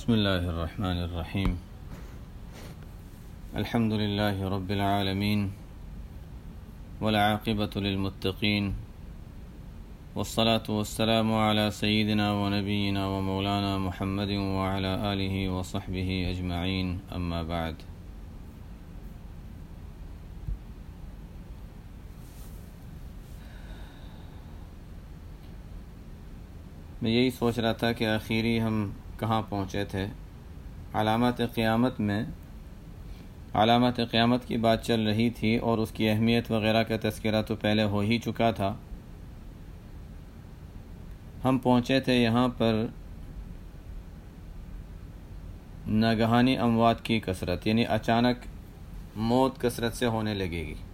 بسم الله الرحمن الرحيم. الحمد لله رب العالمين والعاقبة للمتقين والصلاة والسلام على سيدنا ونبينا ومولانا محمد وعلى آله وصحبه أجمعين، أما بعد. میں یہی سوچ رہا تھا کہ آخری ہم کہاں پہنچے تھے. علامات قیامت کی بات چل رہی تھی اور اس کی اہمیت وغیرہ کا تذکرہ تو پہلے ہو ہی چکا تھا. ہم پہنچے تھے یہاں پر ناگہانی اموات کی کثرت، یعنی اچانک موت کثرت سے ہونے لگے گی.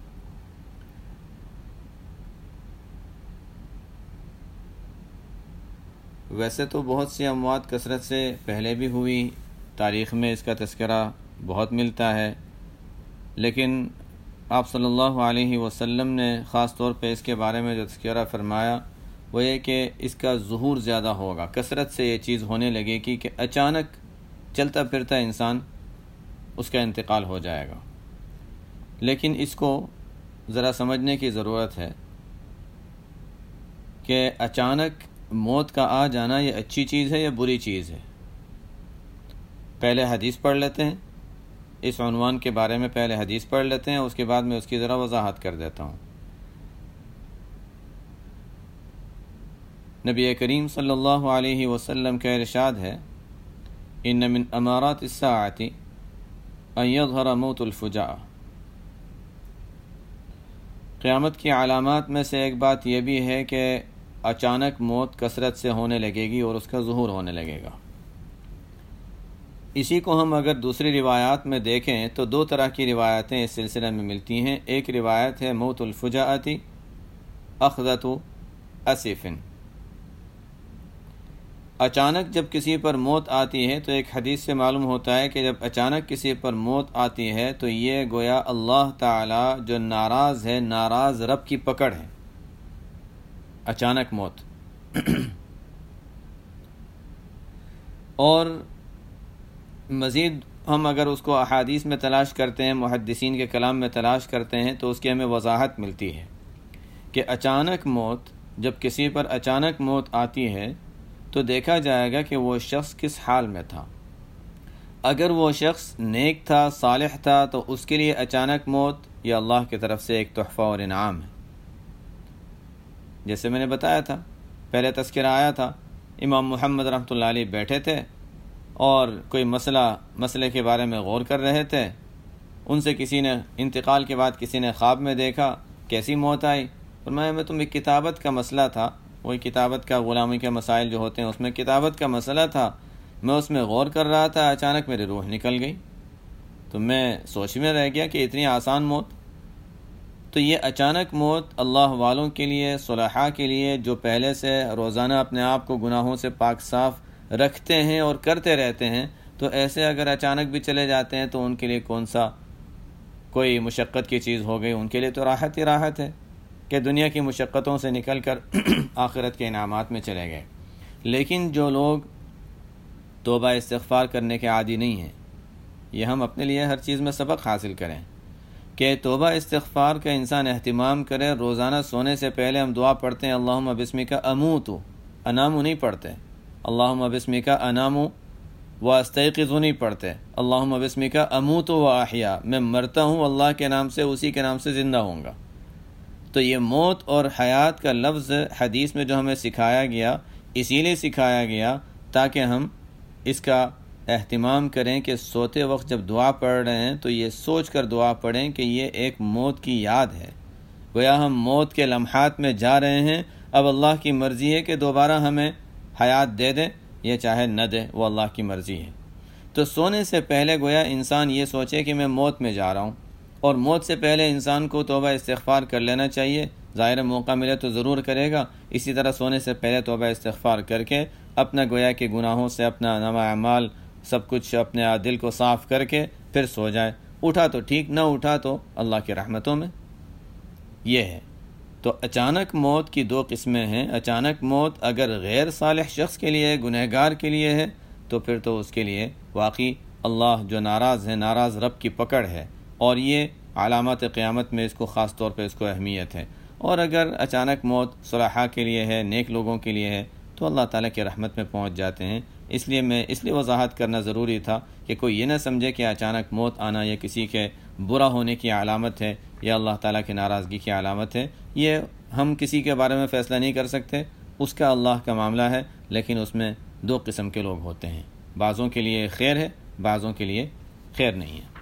ویسے تو بہت سی اموات کثرت سے پہلے بھی ہوئی، تاریخ میں اس کا تذکرہ بہت ملتا ہے، لیکن آپ صلی اللہ علیہ وسلم نے خاص طور پہ اس کے بارے میں جو تذکرہ فرمایا وہ یہ کہ اس کا ظہور زیادہ ہوگا. کثرت سے یہ چیز ہونے لگے گی کہ اچانک چلتا پھرتا انسان اس کا انتقال ہو جائے گا. لیکن اس کو ذرا سمجھنے کی ضرورت ہے کہ اچانک موت کا آ جانا یہ اچھی چیز ہے یا بری چیز ہے. پہلے حدیث پڑھ لیتے ہیں، اس عنوان کے بارے میں پہلے حدیث پڑھ لیتے ہیں، اس کے بعد میں اس کی ذرا وضاحت کر دیتا ہوں. نبی کریم صلی اللہ علیہ وسلم کا ارشاد ہے، ان من امارات الساعۃ ان یظہر موت الفجاء. قیامت کی علامات میں سے ایک بات یہ بھی ہے کہ اچانک موت کثرت سے ہونے لگے گی اور اس کا ظہور ہونے لگے گا. اسی کو ہم اگر دوسری روایات میں دیکھیں تو دو طرح کی روایتیں اس سلسلے میں ملتی ہیں. ایک روایت ہے موت الفجاءۃ اخذۃ اسف. اچانک جب کسی پر موت آتی ہے تو ایک حدیث سے معلوم ہوتا ہے کہ جب اچانک کسی پر موت آتی ہے تو یہ گویا اللہ تعالی جو ناراض ہے، ناراض رب کی پکڑ ہے. اچانک موت. اور مزید ہم اگر اس کو احادیث میں تلاش کرتے ہیں، محدثین کے کلام میں تلاش کرتے ہیں تو اس کی ہمیں وضاحت ملتی ہے کہ اچانک موت، جب کسی پر اچانک موت آتی ہے تو دیکھا جائے گا کہ وہ شخص کس حال میں تھا. اگر وہ شخص نیک تھا، صالح تھا، تو اس کے لیے اچانک موت یہ اللہ کی طرف سے ایک تحفہ اور انعام ہے. جیسے میں نے بتایا تھا، پہلے تذکرہ آیا تھا، امام محمد رحمۃ اللہ علیہ بیٹھے تھے اور کوئی مسئلے کے بارے میں غور کر رہے تھے. ان سے کسی نے انتقال کے بعد کسی نے خواب میں دیکھا کیسی موت آئی. فرمایا میں تمہیں کتابت کا مسئلہ تھا، وہی کتابت کا، غلامی کے مسائل جو ہوتے ہیں اس میں کتابت کا مسئلہ تھا، میں اس میں غور کر رہا تھا، اچانک میری روح نکل گئی. تو میں سوچ میں رہ گیا کہ اتنی آسان موت. تو یہ اچانک موت اللہ والوں کے لیے، صلحاء کے لیے، جو پہلے سے روزانہ اپنے آپ کو گناہوں سے پاک صاف رکھتے ہیں اور کرتے رہتے ہیں، تو ایسے اگر اچانک بھی چلے جاتے ہیں تو ان کے لیے کون سا کوئی مشقت کی چیز ہو گئی. ان کے لیے تو راحت ہی راحت ہے کہ دنیا کی مشقتوں سے نکل کر آخرت کے انعامات میں چلے گئے. لیکن جو لوگ توبہ استغفار کرنے کے عادی نہیں ہیں، یہ ہم اپنے لیے ہر چیز میں سبق حاصل کریں کہ توبہ استغفار کا انسان اہتمام کرے. روزانہ سونے سے پہلے ہم دعا پڑھتے ہیں اللہم بسمک اموت، انامو نہیں پڑھتے. اللہم بسمک انامو و استیقظ نہیں پڑھتے. اللہم بسمک اموت و احیا، میں مرتا ہوں اللہ کے نام سے، اسی کے نام سے زندہ ہوں گا. تو یہ موت اور حیات کا لفظ حدیث میں جو ہمیں سکھایا گیا، اسی لیے سکھایا گیا تاکہ ہم اس کا اہتمام کریں کہ سوتے وقت جب دعا پڑھ رہے ہیں تو یہ سوچ کر دعا پڑھیں کہ یہ ایک موت کی یاد ہے. گویا ہم موت کے لمحات میں جا رہے ہیں، اب اللہ کی مرضی ہے کہ دوبارہ ہمیں حیات دے دے یا چاہے نہ دے، وہ اللہ کی مرضی ہے. تو سونے سے پہلے گویا انسان یہ سوچے کہ میں موت میں جا رہا ہوں، اور موت سے پہلے انسان کو توبہ استغفار کر لینا چاہیے. ظاہر موقع ملے تو ضرور کرے گا. اسی طرح سونے سے پہلے توبہ استغفار کر کے اپنا گویا کہ گناہوں سے اپنا نامہ اعمال سب کچھ اپنے دل کو صاف کر کے پھر سو جائے. اٹھا تو ٹھیک، نہ اٹھا تو اللہ کی رحمتوں میں. یہ ہے. تو اچانک موت کی دو قسمیں ہیں. اچانک موت اگر غیر صالح شخص کے لیے، گنہگار کے لیے ہے تو پھر تو اس کے لیے واقعی اللہ جو ناراض ہے، ناراض رب کی پکڑ ہے، اور یہ علامات قیامت میں اس کو خاص طور پہ اس کو اہمیت ہے۔ اور اگر اچانک موت صلحاء کے لیے ہے، نیک لوگوں کے لیے ہے، تو اللہ تعالیٰ کی رحمت میں پہنچ جاتے ہیں۔ اس لیے وضاحت کرنا ضروری تھا کہ کوئی یہ نہ سمجھے کہ اچانک موت آنا یہ کسی کے برا ہونے کی علامت ہے یا اللہ تعالیٰ کی ناراضگی کی علامت ہے۔ یہ ہم کسی کے بارے میں فیصلہ نہیں کر سکتے، اس کا اللہ کا معاملہ ہے، لیکن اس میں دو قسم کے لوگ ہوتے ہیں، بعضوں کے لیے خیر ہے، بعضوں کے لیے خیر نہیں ہے۔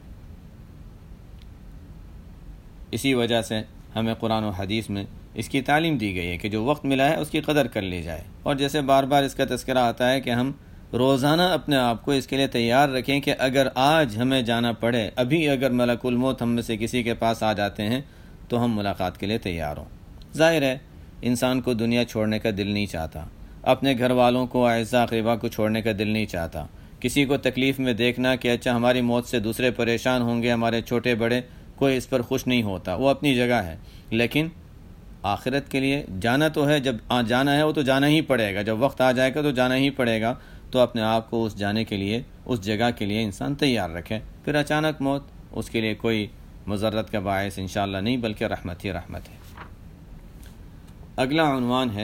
اسی وجہ سے ہمیں قرآن و حدیث میں اس کی تعلیم دی گئی ہے کہ جو وقت ملا ہے اس کی قدر کر لی جائے، اور جیسے بار بار اس کا تذکرہ آتا ہے کہ ہم روزانہ اپنے آپ کو اس کے لیے تیار رکھیں کہ اگر آج ہمیں جانا پڑے، ابھی اگر ملک الموت ہم میں سے کسی کے پاس آ جاتے ہیں تو ہم ملاقات کے لیے تیار ہوں۔ ظاہر ہے انسان کو دنیا چھوڑنے کا دل نہیں چاہتا، اپنے گھر والوں کو، اعزاء اقربا کو چھوڑنے کا دل نہیں چاہتا، کسی کو تکلیف میں دیکھنا کہ اچھا ہماری موت سے دوسرے پریشان ہوں گے، ہمارے چھوٹے بڑے، کوئی اس پر خوش نہیں ہوتا، وہ اپنی جگہ ہے۔ لیکن آخرت کے لیے جانا تو ہے، جب جانا ہے وہ تو جانا ہی پڑے گا، جب وقت آ جائے گا تو جانا ہی پڑے گا، تو اپنے آپ کو اس جانے کے لیے، اس جگہ کے لیے انسان تیار رکھے۔ پھر اچانک موت اس کے لیے کوئی مضرت کا باعث انشاءاللہ نہیں، بلکہ رحمت ہی رحمت ہے۔ اگلا عنوان ہے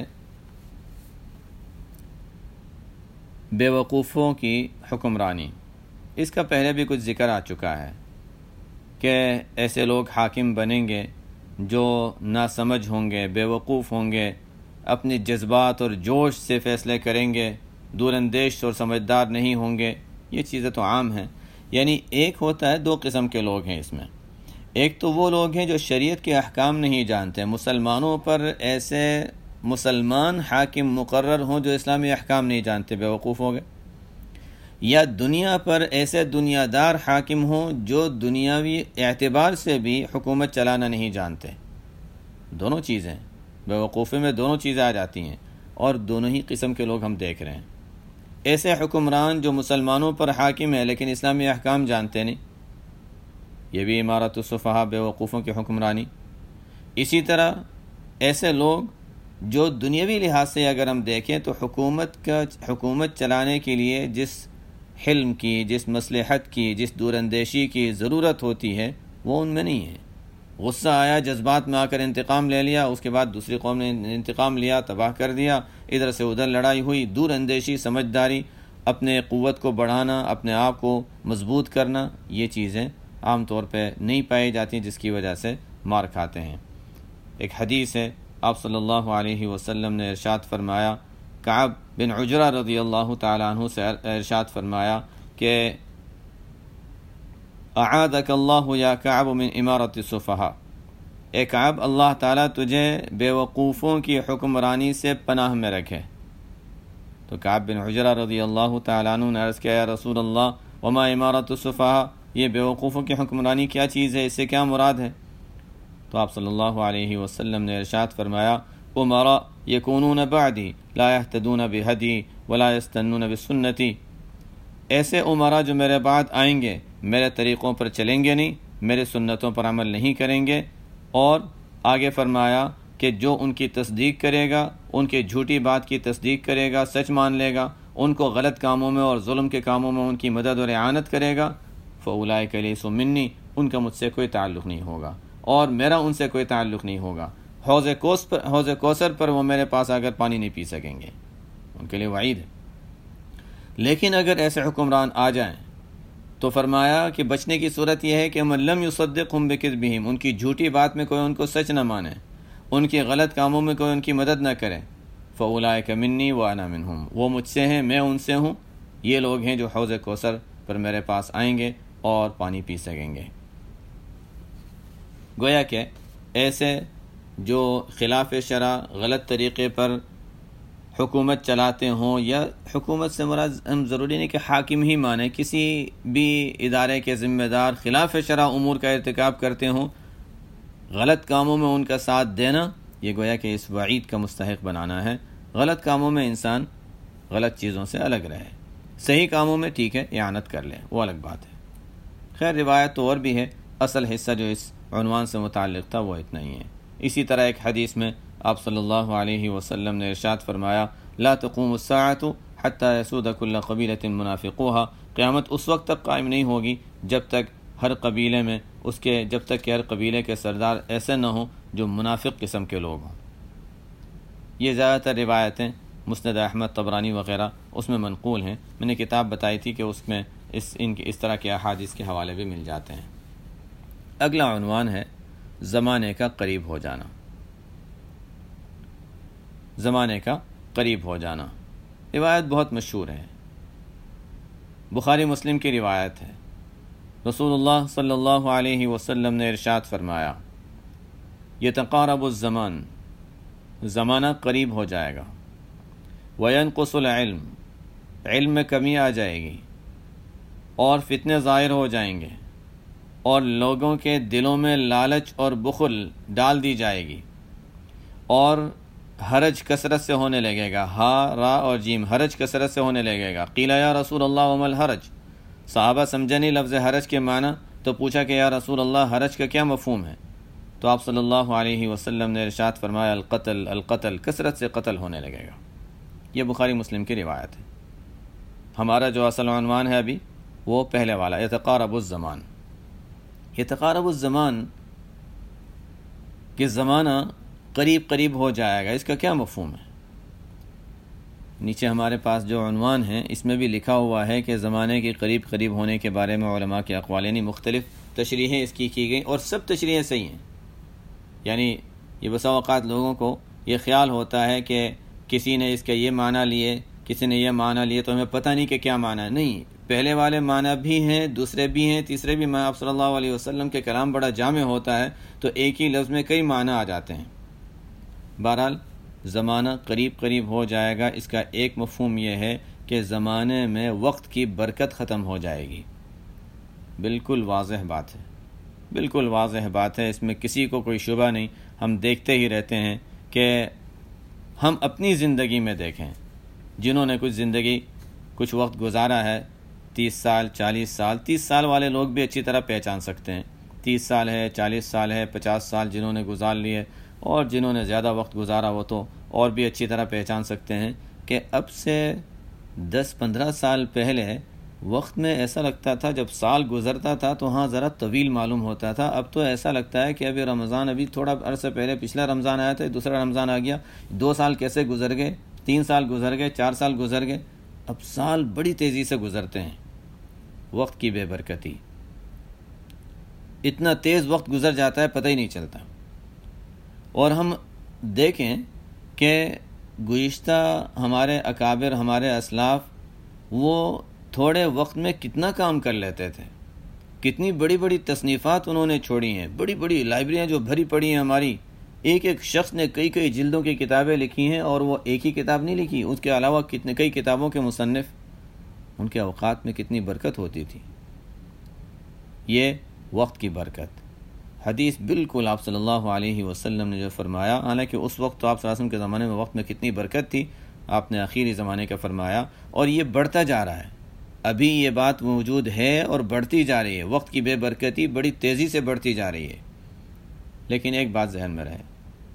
بیوقوفوں کی حکمرانی۔ اس کا پہلے بھی کچھ ذکر آ چکا ہے کہ ایسے لوگ حاکم بنیں گے جو ناسمجھ ہوں گے، بیوقوف ہوں گے، اپنے جذبات اور جوش سے فیصلے کریں گے، دور اندیش اور سمجھدار نہیں ہوں گے۔ یہ چیزیں تو عام ہیں، یعنی ایک ہوتا ہے، دو قسم کے لوگ ہیں اس میں۔ ایک تو وہ لوگ ہیں جو شریعت کے احکام نہیں جانتے، مسلمانوں پر ایسے مسلمان حاکم مقرر ہوں جو اسلامی احکام نہیں جانتے، بیوقوف ہو گئے۔ یا دنیا پر ایسے دنیا دار حاکم ہوں جو دنیاوی اعتبار سے بھی حکومت چلانا نہیں جانتے۔ دونوں چیزیں، بیوقوفی میں دونوں چیزیں آ جاتی ہیں، اور دونوں ہی قسم کے لوگ ہم دیکھ رہے ہیں۔ ایسے حکمران جو مسلمانوں پر حاکم ہیں لیکن اسلامی احکام جانتے نہیں، یہ بھی امارت السفہاء، بیوقوفوں کی حکمرانی۔ اسی طرح ایسے لوگ جو دنیاوی لحاظ سے اگر ہم دیکھیں تو حکومت چلانے کے لیے جس حلم کی، جس مصلحت کی، جس دور اندیشی کی ضرورت ہوتی ہے وہ ان میں نہیں ہے۔ غصہ آیا، جذبات میں آ کر انتقام لے لیا، اس کے بعد دوسری قوم نے انتقام لیا، تباہ کر دیا، ادھر سے ادھر لڑائی ہوئی۔ دور اندیشی، سمجھداری، اپنے قوت کو بڑھانا، اپنے آپ کو مضبوط کرنا، یہ چیزیں عام طور پہ نہیں پائی جاتی، جس کی وجہ سے مار کھاتے ہیں۔ ایک حدیث ہے، آپ صلی اللہ علیہ وسلم نے ارشاد فرمایا، کعب بن عجرہ رضی اللہ تعالیٰ عنہ سے ارشاد فرمایا کہ اعاذک اللہ یا کعب من امارت السفہاء، اے کعب اللہ تعالیٰ تجھے بیوقوفوں کی حکمرانی سے پناہ میں رکھے۔ تو کعب بن عجرہ رضی اللہ تعالیٰ عنہ نے عرض کیا، یا رسول اللہ وما امارت السفہاء، یہ بیوقوفوں کی حکمرانی کیا چیز ہے، اس سے کیا مراد ہے؟ تو آپ صلی اللہ علیہ وسلم نے ارشاد فرمایا، امراء یکونون بعدی لا یہتدون بہدی ولا یستنون بسنتی، ایسے امراء جو میرے بعد آئیں گے میرے طریقوں پر چلیں گے نہیں، میرے سنتوں پر عمل نہیں کریں گے، اور آگے فرمایا کہ جو ان کی تصدیق کرے گا، ان کی جھوٹی بات کی تصدیق کرے گا، سچ مان لے گا، ان کو غلط کاموں میں اور ظلم کے کاموں میں ان کی مدد اور اعانت کرے گا، فاولئک لیسوا منی، ان کا مجھ سے کوئی تعلق نہیں ہوگا اور میرا ان سے کوئی تعلق نہیں ہوگا۔ حوض کوثر پر وہ میرے پاس آ کر پانی نہیں پی سکیں گے، ان کے لیے وعید ہے۔ لیکن اگر ایسے حکمران آ جائیں تو فرمایا کہ بچنے کی صورت یہ ہے کہ من لم یصدقہم بکذبہم، ان کی جھوٹی بات میں کوئی ان کو سچ نہ مانے، ان کے غلط کاموں میں کوئی ان کی مدد نہ کرے، فاولئک منی وانا منہم، وہ مجھ سے ہیں، میں ان سے ہوں۔ یہ لوگ ہیں جو حوض کوثر پر میرے پاس آئیں گے اور پانی پی سکیں گے۔ گویا کہ ایسے جو خلاف شرع غلط طریقے پر حکومت چلاتے ہوں، یا حکومت سے مراد ہم ضروری نہیں کہ حاکم ہی مانے، کسی بھی ادارے کے ذمہ دار خلاف شرع امور کا ارتکاب کرتے ہوں، غلط کاموں میں ان کا ساتھ دینا، یہ گویا کہ اس وعید کا مستحق بنانا ہے۔ غلط کاموں میں انسان غلط چیزوں سے الگ رہے، صحیح کاموں میں ٹھیک ہے اعانت کر لے، وہ الگ بات ہے۔ خیر روایت تو اور بھی ہے، اصل حصہ جو اس عنوان سے متعلق تھا وہ اتنا ہی ہے۔ اسی طرح ایک حدیث میں آپ صلی اللہ علیہ وسلم نے ارشاد فرمایا، لا تقوم الساعة حتی یسود کل قبیلۃ منافقوہا، قیامت اس وقت تک قائم نہیں ہوگی جب تک ہر قبیلے میں جب تک کہ ہر قبیلے کے سردار ایسے نہ ہوں جو منافق قسم کے لوگ ہوں۔ یہ زیادہ تر روایتیں مسند احمد، طبرانی وغیرہ اس میں منقول ہیں۔ میں نے کتاب بتائی تھی کہ اس میں اس طرح کے احادیث کے حوالے بھی مل جاتے ہیں۔ اگلا عنوان ہے زمانے کا قریب ہو جانا۔ زمانے کا قریب ہو جانا، روایت بہت مشہور ہے، بخاری مسلم کی روایت ہے۔ رسول اللہ صلی اللہ علیہ وسلم نے ارشاد فرمایا، یتقارب الزمان، زمانہ قریب ہو جائے گا، وینقص العلم، علم میں کمی آ جائے گی، اور فتنے ظاہر ہو جائیں گے، اور لوگوں کے دلوں میں لالچ اور بخل ڈال دی جائے گی، اور حرج کثرت سے ہونے لگے گا، ہا را اور جیم، حرج کثرت سے ہونے لگے گا۔ قیل یا رسول اللہ وما الحرج، صحابہ سمجھے نہیں لفظ حرج کے معنی، تو پوچھا کہ یا رسول اللہ حرج کا کیا مفہوم ہے؟ تو آپ صلی اللہ علیہ وسلم نے ارشاد فرمایا، القتل، القتل، کثرت سے قتل ہونے لگے گا۔ یہ بخاری مسلم کی روایت ہے۔ ہمارا جو اصل عنوان ہے ابھی وہ پہلے والا، یتقارب الزمان۔ یتقارب الزمان کہ زمانہ قریب قریب ہو جائے گا، اس کا کیا مفہوم ہے؟ نیچے ہمارے پاس جو عنوان ہے اس میں بھی لکھا ہوا ہے کہ زمانے کے قریب قریب ہونے کے بارے میں علماء کے اقوال، یعنی مختلف تشریحیں اس کی گئی، اور سب تشریحیں صحیح ہیں۔ یعنی یہ بسا اوقات لوگوں کو یہ خیال ہوتا ہے کہ کسی نے اس کا یہ معنی لیے، کسی نے یہ معنی لیے، تو ہمیں پتہ نہیں کہ کیا معنی ہے۔ نہیں، پہلے والے معنی بھی ہیں، دوسرے بھی ہیں، تیسرے بھی۔ آپ صلی اللہ علیہ وسلم کے کلام بڑا جامع ہوتا ہے، تو ایک ہی لفظ میں کئی معنی آ جاتے ہیں۔ بہرحال زمانہ قریب قریب ہو جائے گا، اس کا ایک مفہوم یہ ہے کہ زمانے میں وقت کی برکت ختم ہو جائے گی۔ بالکل واضح بات ہے، بالکل واضح بات ہے، اس میں کسی کو کوئی شبہ نہیں۔ ہم دیکھتے ہی رہتے ہیں کہ ہم اپنی زندگی میں دیکھیں، جنہوں نے کچھ وقت گزارا ہے، 30 سال، 40 سال، 30 سال والے لوگ بھی اچھی طرح پہچان سکتے ہیں، 30 سال ہے، 40 سال ہے، 50 سال جنہوں نے گزار لیے، اور جنہوں نے زیادہ وقت گزارا وہ تو اور بھی اچھی طرح پہچان سکتے ہیں کہ اب سے 10-15 سال پہلے وقت میں ایسا لگتا تھا، جب سال گزرتا تھا تو ہاں ذرا طویل معلوم ہوتا تھا۔ اب تو ایسا لگتا ہے کہ ابھی رمضان، ابھی تھوڑا عرصہ پہلے پچھلا رمضان آیا تھا، دوسرا رمضان آ گیا، 2 سال کیسے گزر گئے، 3 سال گزر گئے، 4 سال گزر گئے۔ اب سال بڑی تیزی سے گزرتے ہیں، وقت کی بے برکتی، اتنا تیز وقت گزر جاتا ہے پتہ ہی نہیں چلتا۔ اور ہم دیکھیں کہ گزشتہ ہمارے اکابر، ہمارے اسلاف، وہ تھوڑے وقت میں کتنا کام کر لیتے تھے، کتنی بڑی بڑی تصنیفات انہوں نے چھوڑی ہیں، بڑی بڑی لائبریریاں جو بھری پڑی ہیں ہماری، ایک ایک شخص نے کئی کئی جلدوں کی کتابیں لکھی ہیں، اور وہ ایک ہی کتاب نہیں لکھی، اس کے علاوہ کئی کتابوں کے مصنف، ان کے اوقات میں کتنی برکت ہوتی تھی۔ یہ وقت کی برکت، حدیث بالکل آپ صلی اللہ علیہ وسلم نے جو فرمایا، حالانکہ اس وقت تو آپ صلی اللہ علیہ وسلم کے زمانے میں وقت میں کتنی برکت تھی، آپ نے آخری زمانے کا فرمایا، اور یہ بڑھتا جا رہا ہے، ابھی یہ بات موجود ہے اور بڑھتی جا رہی ہے، وقت کی بے برکتی بڑی تیزی سے بڑھتی جا رہی ہے۔ لیکن ایک بات ذہن میں رہے،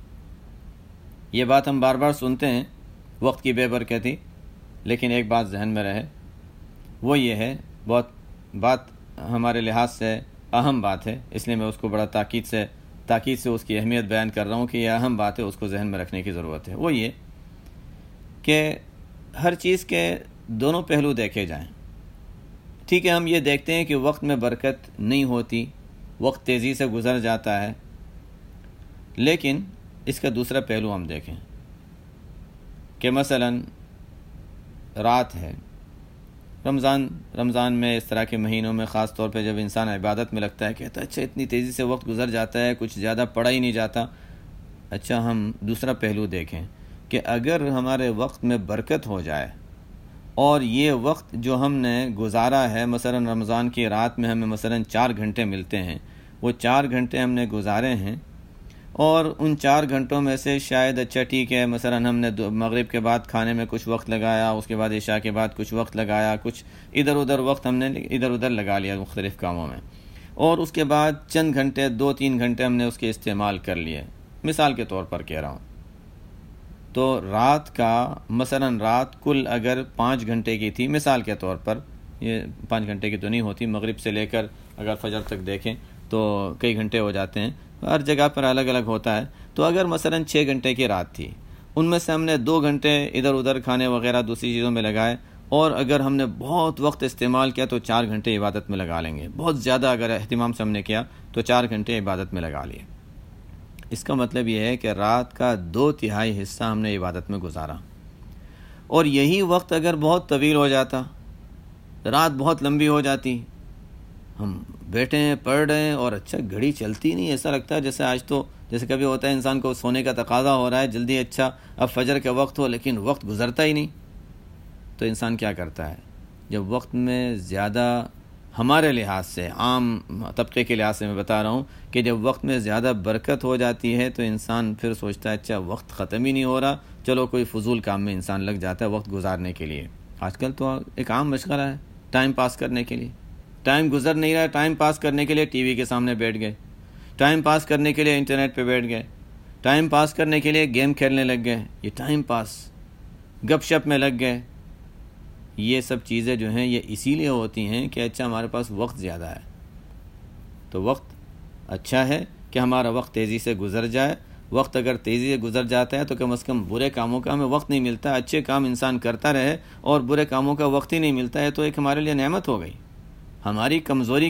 یہ بات ہم بار بار سنتے ہیں، وقت کی بے برکتی، لیکن ایک بات ذہن میں رہے، وہ یہ ہے، بات ہمارے لحاظ سے اہم بات ہے، اس لیے میں اس کو بڑا تاکید سے اس کی اہمیت بیان کر رہا ہوں کہ یہ اہم بات ہے، اس کو ذہن میں رکھنے کی ضرورت ہے۔ وہ یہ کہ ہر چیز کے دونوں پہلو دیکھے جائیں۔ ٹھیک ہے، ہم یہ دیکھتے ہیں کہ وقت میں برکت نہیں ہوتی، وقت تیزی سے گزر جاتا ہے، لیکن اس کا دوسرا پہلو ہم دیکھیں کہ مثلا رات ہے، رمضان میں، اس طرح کے مہینوں میں خاص طور پہ جب انسان عبادت میں لگتا ہے، کہتا ہے اچھا اتنی تیزی سے وقت گزر جاتا ہے، کچھ زیادہ پڑا ہی نہیں جاتا۔ اچھا، ہم دوسرا پہلو دیکھیں کہ اگر ہمارے وقت میں برکت ہو جائے، اور یہ وقت جو ہم نے گزارا ہے، مثلا رمضان کی رات میں ہمیں مثلا 4 گھنٹے ملتے ہیں، وہ 4 گھنٹے ہم نے گزارے ہیں، اور ان 4 گھنٹوں میں سے شاید اچھا ٹھیک ہے، مثلا ہم نے مغرب کے بعد کھانے میں کچھ وقت لگایا، اس کے بعد عشاء کے بعد کچھ وقت لگایا، کچھ ادھر ادھر وقت ہم نے ادھر ادھر لگا لیا مختلف کاموں میں، اور اس کے بعد چند گھنٹے، 2-3 گھنٹے ہم نے اس کے استعمال کر لیے، مثال کے طور پر کہہ رہا ہوں۔ تو رات کا مثلاً رات کل اگر 5 گھنٹے کی تھی، مثال کے طور پر، یہ 5 گھنٹے کی تو نہیں ہوتی، مغرب سے لے کر اگر فجر تک دیکھیں تو کئی گھنٹے ہو جاتے ہیں، ہر جگہ پر الگ الگ ہوتا ہے. تو اگر مثلاً 6 گھنٹے کی رات تھی، ان میں سے ہم نے 2 گھنٹے ادھر ادھر کھانے وغیرہ دوسری چیزوں میں لگائے، اور اگر ہم نے بہت وقت استعمال کیا تو 4 گھنٹے عبادت میں لگا لیں گے. بہت زیادہ اگر اہتمام سے ہم نے کیا تو 4 گھنٹے عبادت میں لگا لیے. اس کا مطلب یہ ہے کہ رات کا 2/3 حصہ ہم نے عبادت میں گزارا. اور یہی وقت اگر بہت طویل ہو جاتا، رات بہت لمبی ہو جاتی، ہم بیٹھے ہیں پڑھ رہے ہیں اور اچھا گھڑی چلتی نہیں، ایسا لگتا ہے جیسے آج تو جیسے کبھی ہوتا ہے انسان کو سونے کا تقاضا ہو رہا ہے جلدی، اچھا اب فجر کا وقت ہو لیکن وقت گزرتا ہی نہیں. تو انسان کیا کرتا ہے؟ جب وقت میں زیادہ، ہمارے لحاظ سے، عام طبقے کے لحاظ سے میں بتا رہا ہوں کہ جب وقت میں زیادہ برکت ہو جاتی ہے تو انسان پھر سوچتا ہے اچھا وقت ختم ہی نہیں ہو رہا، چلو کوئی فضول کام میں انسان لگ جاتا ہے وقت گزارنے کے لیے. آج کل تو ایک عام مشغلہ ہے ٹائم پاس کرنے کے لیے. ٹائم گزر نہیں رہا ہے، ٹائم پاس کرنے کے لیے ٹی وی کے سامنے بیٹھ گئے، ٹائم پاس کرنے کے لیے انٹرنیٹ پہ بیٹھ گئے، ٹائم پاس کرنے کے لیے گیم کھیلنے لگ گئے. یہ ٹائم پاس، گپ شپ میں لگ گئے. یہ سب چیزیں جو ہیں یہ اسی لیے ہوتی ہیں کہ اچھا ہمارے پاس وقت زیادہ ہے. تو وقت اچھا ہے کہ ہمارا وقت تیزی سے گزر جائے. وقت اگر تیزی سے گزر جاتا ہے تو کم از کم برے کاموں کا ہمیں وقت نہیں ملتا. اچھے کام انسان کرتا رہے اور برے کاموں کا وقت ہی نہیں ملتا ہے تو ایک ہمارے لیے نعمت ہو گئی. ہماری کمزوری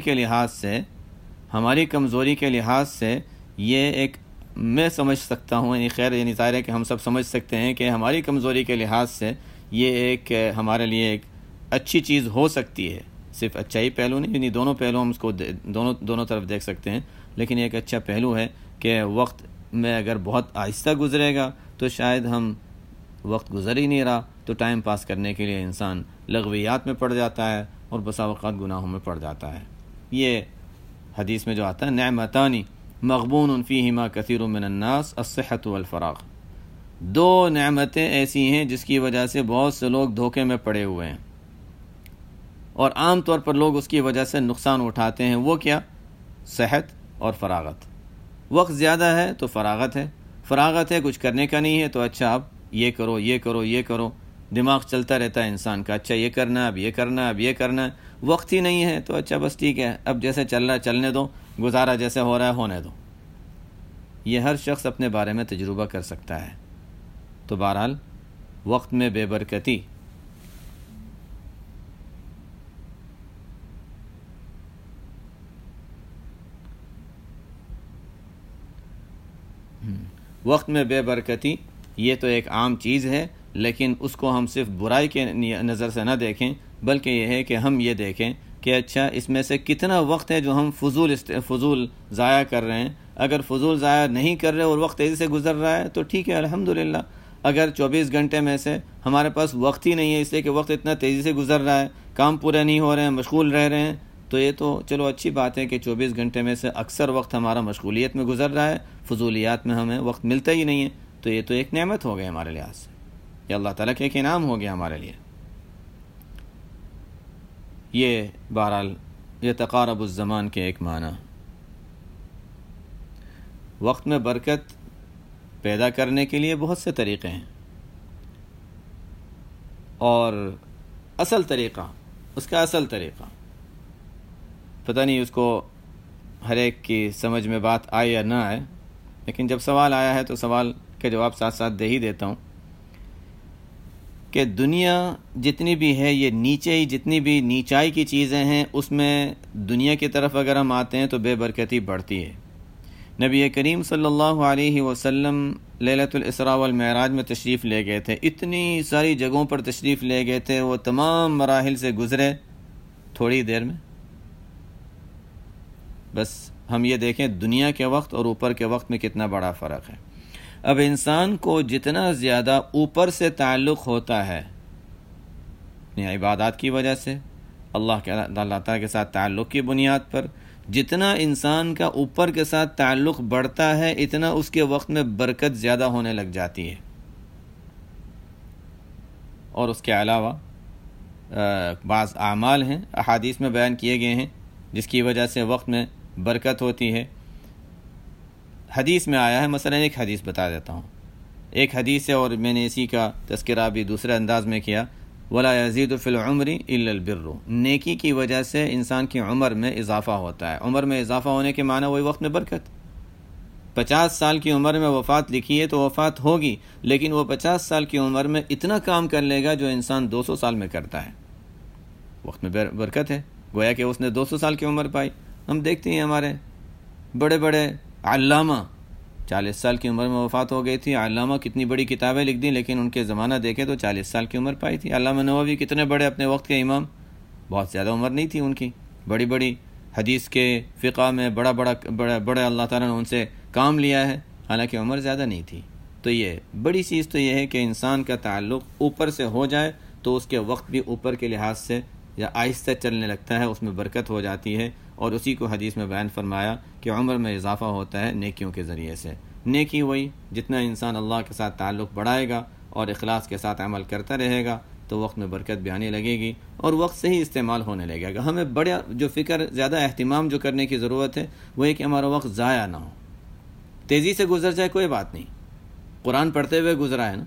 کے لحاظ سے یہ ایک، میں سمجھ سکتا ہوں، یعنی خیر یعنی ظاہر ہے کہ ہم سب سمجھ سکتے ہیں کہ ہماری کمزوری کے لحاظ سے یہ ایک ہمارے لیے ایک اچھی چیز ہو سکتی ہے. صرف اچھائی پہلو نہیں، یعنی دونوں پہلو ہم اس کو دونوں طرف دیکھ سکتے ہیں، لیکن ایک اچھا پہلو ہے کہ وقت میں اگر بہت آہستہ گزرے گا تو شاید ہم وقت گزر ہی نہیں رہا تو ٹائم پاس کرنے کے لیے انسان لغویات میں پڑ جاتا ہے اور بسا اوقات گناہوں میں پڑ جاتا ہے. یہ حدیث میں جو آتا ہے نعمتانی مغبون فیہما کثیر من الناس الصحۃ والفراغ، 2 نعمتیں ایسی ہیں جس کی وجہ سے بہت سے لوگ دھوکے میں پڑے ہوئے ہیں اور عام طور پر لوگ اس کی وجہ سے نقصان اٹھاتے ہیں. وہ کیا؟ صحت اور فراغت. وقت زیادہ ہے تو فراغت ہے کچھ کرنے کا نہیں ہے تو اچھا اب یہ کرو یہ کرو یہ کرو، دماغ چلتا رہتا ہے انسان کا، اچھا یہ کرنا، اب یہ کرنا، اب یہ کرنا. وقت ہی نہیں ہے تو اچھا بس ٹھیک ہے اب جیسے چل رہا ہے چلنے دو، گزارا جیسے ہو رہا ہے ہونے دو. یہ ہر شخص اپنے بارے میں تجربہ کر سکتا ہے. تو بہرحال وقت میں بے برکتی، یہ تو ایک عام چیز ہے، لیکن اس کو ہم صرف برائی کے نظر سے نہ دیکھیں، بلکہ یہ ہے کہ ہم یہ دیکھیں کہ اچھا اس میں سے کتنا وقت ہے جو ہم فضول ضائع کر رہے ہیں. اگر فضول ضائع نہیں کر رہے اور وقت تیزی سے گزر رہا ہے تو ٹھیک ہے الحمدللہ. اگر 24 گھنٹے میں سے ہمارے پاس وقت ہی نہیں ہے اس لیے کہ وقت اتنا تیزی سے گزر رہا ہے، کام پورے نہیں ہو رہے ہیں، مشغول رہ رہے ہیں، تو یہ تو چلو اچھی بات ہے کہ 24 گھنٹے میں سے اکثر وقت ہمارا مشغولیت میں گزر رہا ہے، فضولیات میں ہمیں وقت ملتا ہی نہیں ہے. تو یہ تو ایک نعمت ہو گئی ہمارے لحاظ سے، یہ اللہ تعالیٰ کے ایک انعام ہو گیا ہمارے لیے. یہ بہرحال یہ تقارب الزمان کے ایک معنی. وقت میں برکت پیدا کرنے کے لیے بہت سے طریقے ہیں، اور اصل طریقہ پتہ نہیں اس کو ہر ایک کی سمجھ میں بات آئے یا نہ آئے، لیکن جب سوال آیا ہے تو سوال کے جواب ساتھ ساتھ دے ہی دیتا ہوں کہ دنیا جتنی بھی ہے یہ جتنی بھی نیچائی کی چیزیں ہیں اس میں دنیا کی طرف اگر ہم آتے ہیں تو بے برکتی بڑھتی ہے. نبی کریم صلی اللہ علیہ وسلم لیلۃ الاسراء والمعراج میں تشریف لے گئے تھے، اتنی ساری جگہوں پر تشریف لے گئے تھے، وہ تمام مراحل سے گزرے تھوڑی دیر میں. بس ہم یہ دیکھیں دنیا کے وقت اور اوپر کے وقت میں کتنا بڑا فرق ہے. اب انسان کو جتنا زیادہ اوپر سے تعلق ہوتا ہے اپنی عبادات کی وجہ سے، اللہ تعالیٰ کے ساتھ تعلق کی بنیاد پر، جتنا انسان کا اوپر کے ساتھ تعلق بڑھتا ہے اتنا اس کے وقت میں برکت زیادہ ہونے لگ جاتی ہے. اور اس کے علاوہ بعض اعمال ہیں احادیث میں بیان کیے گئے ہیں جس کی وجہ سے وقت میں برکت ہوتی ہے. حدیث میں آیا ہے، مثلا ایک حدیث بتا دیتا ہوں ایک حدیث ہے اور میں نے اسی کا تذکرہ بھی دوسرے انداز میں کیا، ولا یزید فی العمر الا البر، نیکی کی وجہ سے انسان کی عمر میں اضافہ ہوتا ہے۔ عمر میں اضافہ ہونے کے معنی وہی وقت میں برکت۔ 50 سال کی عمر میں وفات لکھی ہے تو وفات ہوگی، لیکن وہ 50 سال کی عمر میں اتنا کام کر لے گا جو انسان 200 سال میں کرتا ہے۔ وقت میں برکت ہے، گویا کہ اس نے 200 سال کی عمر پائی۔ ہم دیکھتے ہیں ہمارے بڑے بڑے علامہ 40 سال کی عمر میں وفات ہو گئی تھی، علامہ کتنی بڑی کتابیں لکھ دیں، لیکن ان کے زمانہ دیکھیں تو 40 سال کی عمر پائی تھی۔ علامہ نووی کتنے بڑے اپنے وقت کے امام، بہت زیادہ عمر نہیں تھی ان کی، بڑی بڑی حدیث کے فقہ میں بڑے اللہ تعالیٰ نے ان سے کام لیا ہے، حالانکہ عمر زیادہ نہیں تھی۔ تو یہ بڑی چیز تو یہ ہے کہ انسان کا تعلق اوپر سے ہو جائے تو اس کے وقت بھی اوپر کے لحاظ سے یا آہستہ چلنے لگتا ہے، اس میں برکت ہو جاتی ہے، اور اسی کو حدیث میں بیان فرمایا کہ عمر میں اضافہ ہوتا ہے نیکیوں کے ذریعے سے۔ نیکی وہی جتنا انسان اللہ کے ساتھ تعلق بڑھائے گا اور اخلاص کے ساتھ عمل کرتا رہے گا تو وقت میں برکت بھی آنے لگے گی اور وقت صحیح استعمال ہونے لگے گا۔ ہمیں بڑا جو فکر، زیادہ اہتمام جو کرنے کی ضرورت ہے وہ ہے کہ ہمارا وقت ضائع نہ ہو، تیزی سے گزر جائے کوئی بات نہیں، قرآن پڑھتے ہوئے گزرا ہے نا،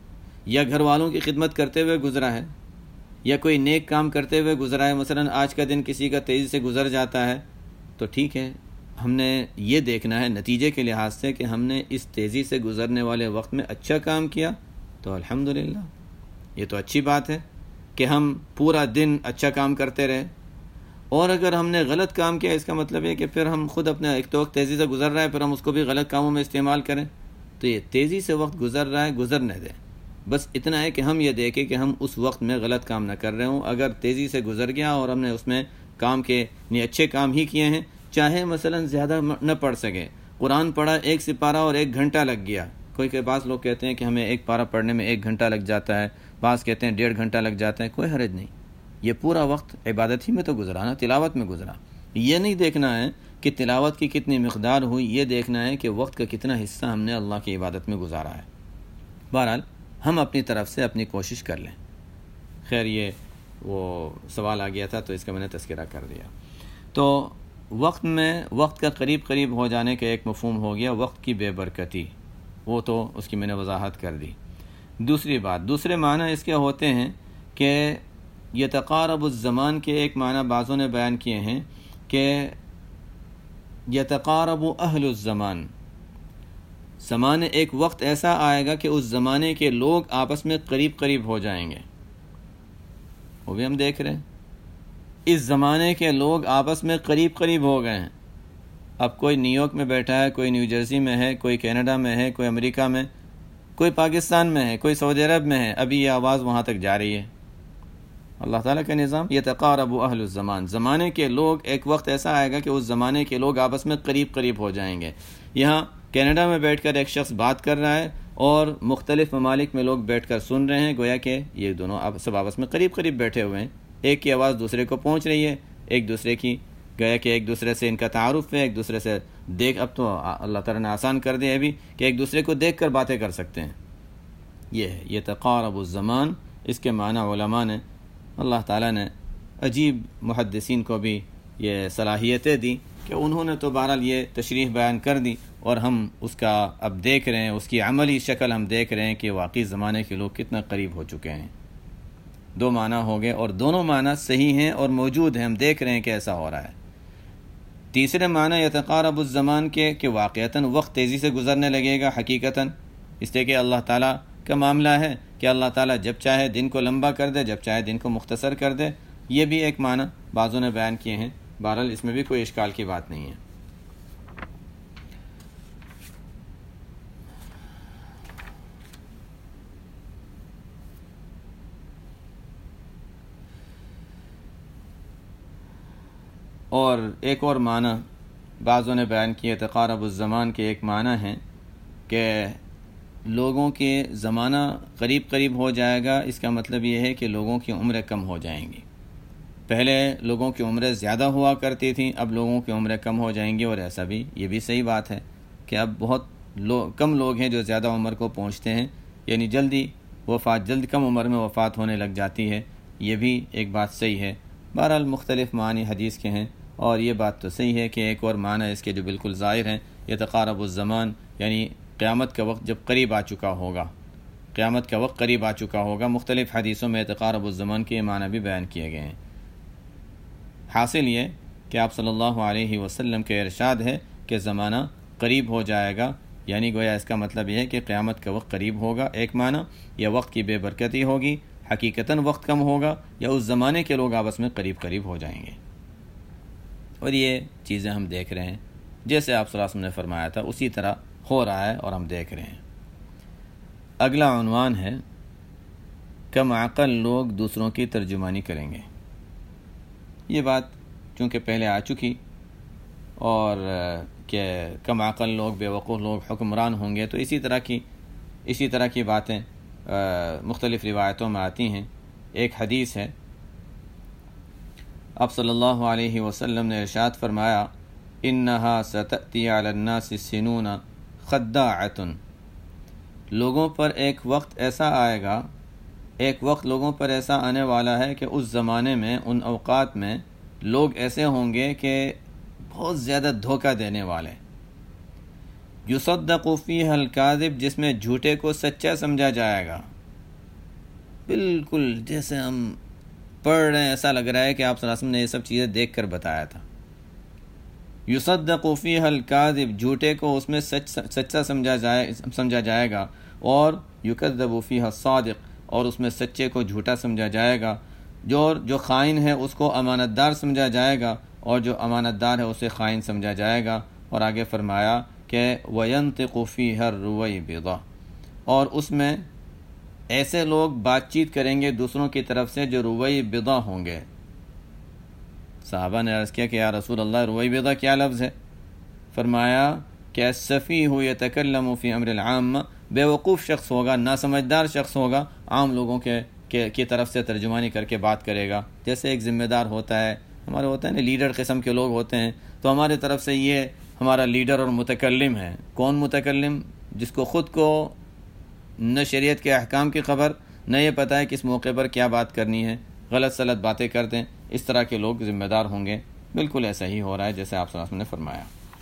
یا گھر والوں کی خدمت کرتے ہوئے گزرا ہے، یا کوئی نیک کام کرتے ہوئے گزرا ہے۔ مثلا آج کا دن کسی کا تیزی سے گزر جاتا ہے تو ٹھیک ہے، ہم نے یہ دیکھنا ہے نتیجے کے لحاظ سے کہ ہم نے اس تیزی سے گزرنے والے وقت میں اچھا کام کیا تو الحمدللہ، یہ تو اچھی بات ہے کہ ہم پورا دن اچھا کام کرتے رہے، اور اگر ہم نے غلط کام کیا اس کا مطلب ہے کہ پھر ہم خود اپنے ایک تو وقت تیزی سے گزر رہا ہے، پھر ہم اس کو بھی غلط کاموں میں استعمال کریں، تو یہ تیزی سے وقت گزر رہا ہے گزرنے دیں، بس اتنا ہے کہ ہم یہ دیکھیں کہ ہم اس وقت میں غلط کام نہ کر رہے ہوں۔ اگر تیزی سے گزر گیا اور ہم نے اس میں کام کے اچھے کام ہی کیے ہیں، چاہے مثلا زیادہ نہ پڑھ سکے، قرآن پڑھا 1 سپارہ اور 1 گھنٹہ لگ گیا، کوئی کے بعض لوگ کہتے ہیں کہ ہمیں 1 پارہ پڑھنے میں 1 گھنٹہ لگ جاتا ہے، بعض کہتے ہیں 1.5 گھنٹہ لگ جاتا ہے، کوئی حرج نہیں، یہ پورا وقت عبادت ہی میں تو گزرا نا، تلاوت میں گزرا۔ یہ نہیں دیکھنا ہے کہ تلاوت کی کتنی مقدار ہوئی، یہ دیکھنا ہے کہ وقت کا کتنا حصہ ہم نے اللہ کی عبادت میں گزارا ہے۔ بہرحال ہم اپنی طرف سے اپنی کوشش کر لیں۔ خیر یہ وہ سوال آ گیا تھا تو اس کا میں نے تذکرہ کر دیا۔ تو وقت کا قریب ہو جانے کا ایک مفہوم ہو گیا وقت کی بے برکتی، وہ تو اس کی میں نے وضاحت کر دی۔ دوسرے معنی اس کے ہوتے ہیں کہ یتقارب الزمان کے ایک معنی بعضوں نے بیان کیے ہیں کہ یتقارب اہل الزمان، زمانے ایک وقت ایسا آئے گا کہ اس زمانے کے لوگ آپس میں قریب ہو جائیں گے، وہ بھی ہم دیکھ رہے ہیں، اس زمانے کے لوگ آپس میں قریب ہو گئے ہیں۔ اب کوئی نیو یارک میں بیٹھا ہے، کوئی نیو جرسی میں ہے، کوئی کینیڈا میں ہے، کوئی امریکہ میں، کوئی پاکستان میں ہے، کوئی سعودی عرب میں ہے، ابھی یہ آواز وہاں تک جا رہی ہے۔ اللہ تعالیٰ کا نظام، یتقارب اہل الزمان، زمانے کے لوگ، ایک وقت ایسا آئے گا کہ اس زمانے کے لوگ آپس میں قریب ہو جائیں گے۔ یہاں کینیڈا میں بیٹھ کر ایک شخص بات کر رہا ہے اور مختلف ممالک میں لوگ بیٹھ کر سن رہے ہیں، گویا کہ یہ دونوں سب آپس میں قریب بیٹھے ہوئے ہیں، ایک کی آواز دوسرے کو پہنچ رہی ہے، ایک دوسرے کی، گویا کہ ایک دوسرے سے ان کا تعارف ہے، ایک دوسرے سے اب تو اللہ تعالیٰ نے آسان کر دیا ہے بھی کہ ایک دوسرے کو دیکھ کر باتیں کر سکتے ہیں۔ یہ ہے یتقارب الزمان، اس کے معنی علماء نے، اللہ تعالیٰ نے عجیب محدثین کو بھی یہ صلاحیتیں دی کہ انہوں نے تو بہرحال یہ تشریح بیان کر دی، اور ہم اس کا اب دیکھ رہے ہیں، اس کی عملی شکل ہم دیکھ رہے ہیں کہ واقعی زمانے کے لوگ کتنا قریب ہو چکے ہیں۔ 2 معنی ہو گئے اور دونوں معنی صحیح ہیں اور موجود ہیں، ہم دیکھ رہے ہیں کہ ایسا ہو رہا ہے۔ تیسرے معنی یتقارب الزمان کے کہ واقعتاً وقت تیزی سے گزرنے لگے گا، حقیقتاً، اس لیے کہ اللہ تعالیٰ کا معاملہ ہے کہ اللہ تعالیٰ جب چاہے دن کو لمبا کر دے، جب چاہے دن کو مختصر کر دے، یہ بھی ایک معنی بعضوں نے بیان کیے ہیں، بہرحال اس میں بھی کوئی اشکال کی بات نہیں ہے۔ اور ایک اور معنی بعضوں نے بیان کیے تقارب الزمان کے ایک معنی ہے کہ لوگوں کے زمانہ قریب ہو جائے گا، اس کا مطلب یہ ہے کہ لوگوں کی عمریں کم ہو جائیں گی۔ پہلے لوگوں کی عمریں زیادہ ہوا کرتی تھیں، اب لوگوں کی عمریں کم ہو جائیں گی، اور ایسا بھی یہ بھی صحیح بات ہے کہ اب بہت کم لوگ ہیں جو زیادہ عمر کو پہنچتے ہیں، یعنی جلد کم عمر میں وفات ہونے لگ جاتی ہے، یہ بھی ایک بات صحیح ہے۔ بہرحال مختلف معنی حدیث کے ہیں، اور یہ بات تو صحیح ہے کہ ایک اور معنی اس کے جو بالکل ظاہر ہیں، یتقارب الزمان، یعنی قیامت کا وقت جب قریب آ چکا ہوگا، قیامت کا وقت قریب آ چکا ہوگا۔ مختلف حدیثوں میں اعتقارب الزمان کے معنی بھی بیان کیے گئے ہیں۔ حاصل یہ کہ آپ صلی اللہ علیہ وسلم کے ارشاد ہے کہ زمانہ قریب ہو جائے گا، یعنی گویا اس کا مطلب یہ ہے کہ قیامت کا وقت قریب ہوگا۔ ایک معنی یا وقت کی بے برکتی ہوگی، حقیقتاً وقت کم ہوگا، یا اس زمانے کے لوگ آپس میں قریب قریب ہو جائیں گے۔ اور یہ چیزیں ہم دیکھ رہے ہیں، جیسے آپ صلی اللہ علیہ وسلم نے فرمایا تھا اسی طرح ہو رہا ہے اور ہم دیکھ رہے ہیں۔ اگلا عنوان ہے کم عقل لوگ دوسروں کی ترجمانی کریں گے۔ یہ بات چونکہ پہلے آ چکی، اور کہ کم عقل لوگ، بے وقوف لوگ حکمران ہوں گے، تو اسی طرح کی باتیں مختلف روایتوں میں آتی ہیں۔ ایک حدیث ہے، آپ صلی اللہ علیہ وسلم نے ارشاد فرمایا انہا ستأتی علی الناس سنون خداعۃ، لوگوں پر ایک وقت ایسا آئے گا، ایک وقت لوگوں پر ایسا آنے والا ہے کہ اس زمانے میں، ان اوقات میں لوگ ایسے ہوں گے کہ بہت زیادہ دھوکہ دینے والے، یصدق فیہا الکاذب، جس میں جھوٹے کو سچا سمجھا جائے گا۔ بالکل جیسے ہم پڑھ رہے ہیں، ایسا لگ رہا ہے کہ آپ صلی اللہ علیہ وسلم نے یہ سب چیزیں دیکھ کر بتایا تھا۔ یصدق فیہا الکاذب، جھوٹے کو اس میں سچا سمجھا جائے گا، اور یکذب فیہا الصادق، اور اس میں سچے کو جھوٹا سمجھا جائے گا۔ جو خائن ہے اس کو امانت دار سمجھا جائے گا، اور جو امانت دار ہے اسے خائن سمجھا جائے گا۔ اور آگے فرمایا کہ وَيَنْطِقُ فِيهَا الرُّوَيْبِضَةُ، اور اس میں ایسے لوگ بات چیت کریں گے دوسروں کی طرف سے جو رویبضہ ہوں گے۔ صحابہ نے عرض کیا کہ یا رسول اللہ رویبضہ کیا لفظ ہے؟ فرمایا کہ السفیہ یتکلم فی امر العامہ، بے وقوف شخص ہوگا، ناسمجھدار شخص ہوگا، عام لوگوں کی طرف سے ترجمانی کر کے بات کرے گا۔ جیسے ایک ذمہ دار ہوتا ہے، ہمارے ہوتا ہے نا، لیڈر قسم کے لوگ ہوتے ہیں، تو ہمارے طرف سے یہ ہمارا لیڈر اور متکلم ہے۔ کون متکلم؟ جس کو خود کو نہ شریعت کے احکام کی خبر، نہ یہ پتہ ہے کس موقع پر کیا بات کرنی ہے، غلط سلط باتیں کرتے ہیں، اس طرح کے لوگ ذمہ دار ہوں گے۔ بالکل ایسا ہی ہو رہا ہے جیسے آپ صلی اللہ علیہ وسلم نے فرمایا۔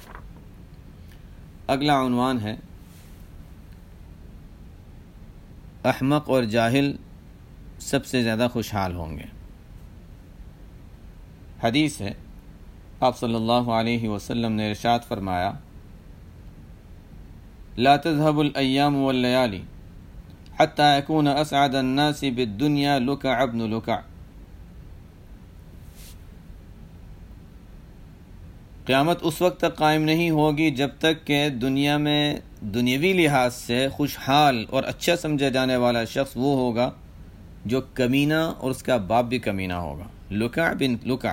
اگلا عنوان ہے احمق اور جاہل سب سے زیادہ خوشحال ہوں گے۔ حدیث ہے، آپ صلی اللہ علیہ وسلم نے ارشاد فرمایا لا تذهب الایام واللیالی حتی یکون اسعد الناس بالدنیا لکع ابن لکع، قیامت اس وقت تک قائم نہیں ہوگی جب تک کہ دنیا میں دنیوی لحاظ سے خوشحال اور اچھا سمجھا جانے والا شخص وہ ہوگا جو کمینہ اور اس کا باپ بھی کمینہ ہوگا۔ لکع بن لکع،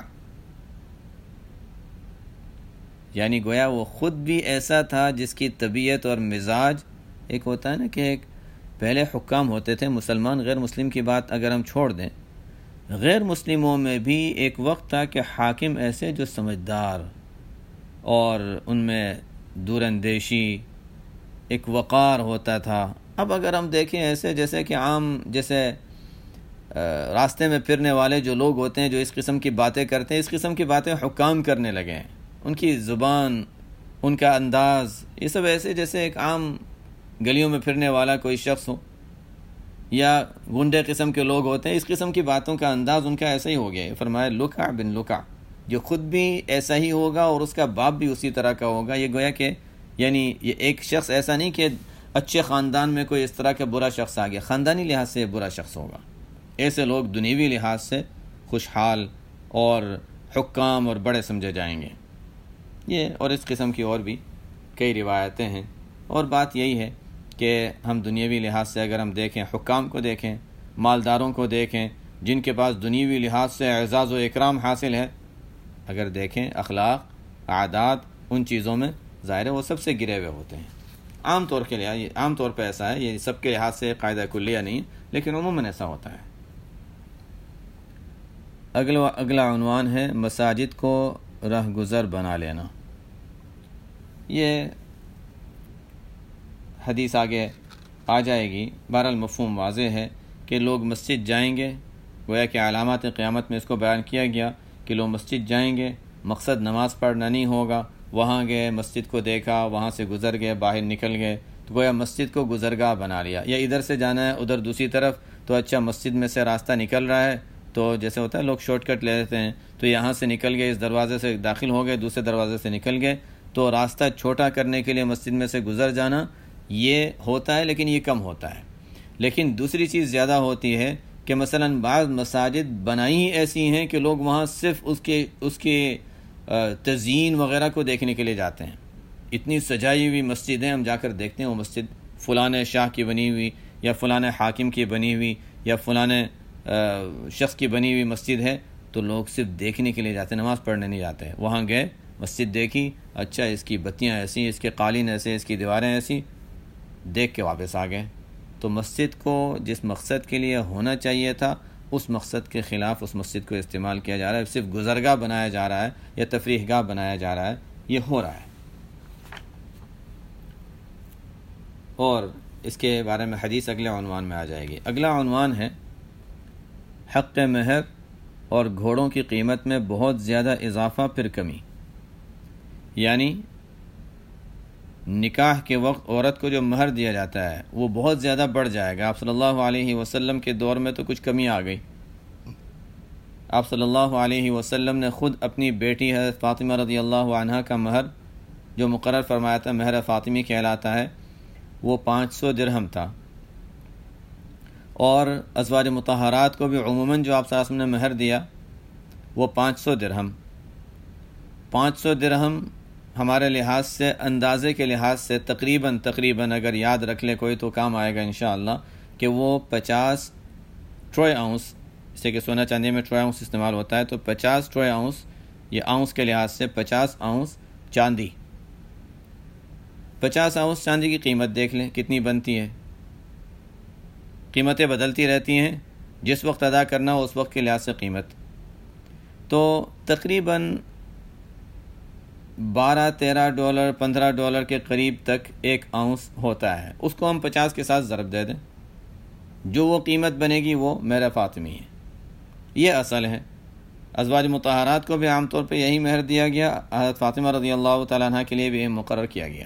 یعنی گویا وہ خود بھی ایسا تھا جس کی طبیعت اور مزاج، ایک ہوتا ہے نا کہ ایک پہلے حکام ہوتے تھے، مسلمان غیر مسلم کی بات اگر ہم چھوڑ دیں، غیر مسلموں میں بھی ایک وقت تھا کہ حاکم ایسے جو سمجھدار اور ان میں دور اندیشی، ایک وقار ہوتا تھا۔ اب اگر ہم دیکھیں ایسے جیسے کہ عام جیسے راستے میں پھرنے والے جو لوگ ہوتے ہیں جو اس قسم کی باتیں کرتے ہیں، اس قسم کی باتیں حکام کرنے لگے ہیں، ان کی زبان، ان کا انداز، یہ سب ایسے جیسے ایک عام گلیوں میں پھرنے والا کوئی شخص ہو، یا گنڈے قسم کے لوگ ہوتے ہیں، اس قسم کی باتوں کا انداز ان کا ایسا ہی ہو گیا ہے۔ فرمایا لکع بن لکع، جو خود بھی ایسا ہی ہوگا اور اس کا باپ بھی اسی طرح کا ہوگا۔ یہ گویا کہ یعنی یہ ایک شخص ایسا نہیں کہ اچھے خاندان میں کوئی اس طرح کا برا شخص آ گیا، خاندانی لحاظ سے برا شخص ہوگا۔ ایسے لوگ دنیوی لحاظ سے خوشحال اور حکام اور بڑے سمجھے جائیں گے۔ یہ اور اس قسم کی اور بھی کئی روایتیں ہیں، اور بات یہی ہے کہ ہم دنیوی لحاظ سے اگر ہم دیکھیں، حکام کو دیکھیں، مالداروں کو دیکھیں، جن کے پاس دنیوی لحاظ سے اعزاز و اکرام حاصل ہے، اگر دیکھیں اخلاق، عادات، ان چیزوں میں ظاہر ہے وہ سب سے گرے ہوئے ہوتے ہیں۔ عام طور پہ ایسا ہے، یہ سب کے لحاظ سے قاعدہ کلیہ نہیں، لیکن عموماً ایسا ہوتا ہے۔ اگلا عنوان ہے مساجد کو راہ گزر بنا لینا۔ یہ حدیث آگے آ جائے گی، بہرحال مفہوم واضح ہے کہ لوگ مسجد جائیں گے، گویا کہ علامات قیامت میں اس کو بیان کیا گیا کہ لوگ مسجد جائیں گے، مقصد نماز پڑھنا نہیں ہوگا، وہاں گئے، مسجد کو دیکھا، وہاں سے گزر گئے، باہر نکل گئے، تو گویا مسجد کو گزرگاہ بنا لیا، یا ادھر سے جانا ہے ادھر دوسری طرف تو اچھا مسجد میں سے راستہ نکل رہا ہے تو جیسے ہوتا ہے لوگ شارٹ کٹ لے لیتے ہیں، تو یہاں سے نکل گئے، اس دروازے سے داخل ہو گئے، دوسرے دروازے سے نکل گئے، تو راستہ چھوٹا کرنے کے لیے مسجد میں سے گزر جانا یہ ہوتا ہے، لیکن یہ کم ہوتا ہے۔ لیکن دوسری چیز زیادہ ہوتی ہے کہ مثلا بعض مساجد بنائی ہی ایسی ہیں کہ لوگ وہاں صرف اس کے تزئین وغیرہ کو دیکھنے کے لیے جاتے ہیں۔ اتنی سجائی ہوئی مسجد ہیں، ہم جا کر دیکھتے ہیں وہ مسجد فلاں شاہ کی بنی ہوئی، یا فلاں حاکم کی بنی ہوئی، یا فلاں شخص کی بنی ہوئی مسجد ہے، تو لوگ صرف دیکھنے کے لیے جاتے ہیں، نماز پڑھنے نہیں جاتے ہیں۔ وہاں گئے، مسجد دیکھی، اچھا اس کی بتیاں ایسی، اس کے قالین ایسے، اس کی دیواریں ایسی، دیکھ کے واپس آ گئے۔ تو مسجد کو جس مقصد کے لیے ہونا چاہیے تھا اس مقصد کے خلاف اس مسجد کو استعمال کیا جا رہا ہے، صرف گزرگاہ بنایا جا رہا ہے یا تفریح گاہ بنایا جا رہا ہے، یہ ہو رہا ہے۔ اور اس کے بارے میں حدیث اگلے عنوان میں آ جائے گی۔ اگلا عنوان ہے حق مہر اور گھوڑوں کی قیمت میں بہت زیادہ اضافہ پھر کمی، یعنی نکاح کے وقت عورت کو جو مہر دیا جاتا ہے وہ بہت زیادہ بڑھ جائے گا۔ آپ صلی اللہ علیہ وسلم کے دور میں تو کچھ کمی آ گئی۔ آپ صلی اللہ علیہ وسلم نے خود اپنی بیٹی حضرت فاطمہ رضی اللہ عنہا کا مہر جو مقرر فرمایا تھا، مہر فاطمی کہلاتا ہے، وہ 500 درہم تھا۔ اور ازواج مطہرات کو بھی عموماً جو آپ صلی اللہ علیہ وسلم نے مہر دیا وہ 500 درہم۔ 500 درہم ہمارے لحاظ سے، اندازے کے لحاظ سے تقریباً اگر یاد رکھ لے کوئی تو کام آئے گا انشاءاللہ، کہ وہ 50 ٹروئے آؤنس، جیسے کہ سونا چاندی میں ٹروئے آؤنس استعمال ہوتا ہے، تو 50 ٹروئے آؤنس، یہ آؤنس کے لحاظ سے 50 آؤنس چاندی۔ 50 آؤنس چاندی کی قیمت دیکھ لیں کتنی بنتی ہے۔ قیمتیں بدلتی رہتی ہیں، جس وقت ادا کرنا ہو اس وقت کے لحاظ سے قیمت، تو تقریباً 12-13 ڈالر 15 ڈالر کے قریب تک ایک آؤنس ہوتا ہے۔ اس کو ہم 50 کے ساتھ ضرب دے دیں، جو وہ قیمت بنے گی وہ مہر فاطمی ہے، یہ اصل ہے۔ ازواج مطہرات کو بھی عام طور پہ یہی مہر دیا گیا، حضرت فاطمہ رضی اللہ تعالیٰ عنہ کے لیے بھی مقرر کیا گیا۔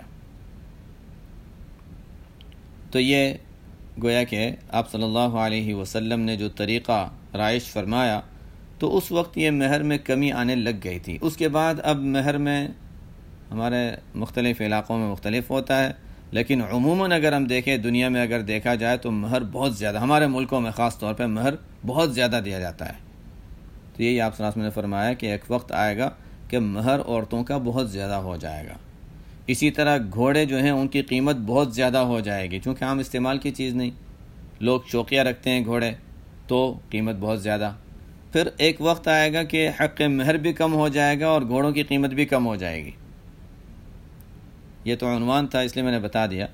تو یہ گویا کہ آپ صلی اللہ علیہ وسلم نے جو طریقہ رائج فرمایا تو اس وقت یہ مہر میں کمی آنے لگ گئی تھی۔ اس کے بعد اب مہر میں ہمارے مختلف علاقوں میں مختلف ہوتا ہے، لیکن عموماً اگر ہم دیکھیں دنیا میں اگر دیکھا جائے تو مہر بہت زیادہ، ہمارے ملکوں میں خاص طور پہ مہر بہت زیادہ دیا جاتا ہے۔ تو یہی آپ صلی اللہ علیہ وسلم نے فرمایا کہ ایک وقت آئے گا کہ مہر عورتوں کا بہت زیادہ ہو جائے گا۔ اسی طرح گھوڑے جو ہیں ان کی قیمت بہت زیادہ ہو جائے گی، چونکہ عام استعمال کی چیز نہیں، لوگ شوقیہ رکھتے ہیں گھوڑے، تو قیمت بہت زیادہ۔ پھر ایک وقت آئے گا کہ حق مہر بھی کم ہو جائے گا اور گھوڑوں کی قیمت بھی کم ہو جائے گی۔ یہ تو عنوان تھا اس لیے میں نے بتا دیا۔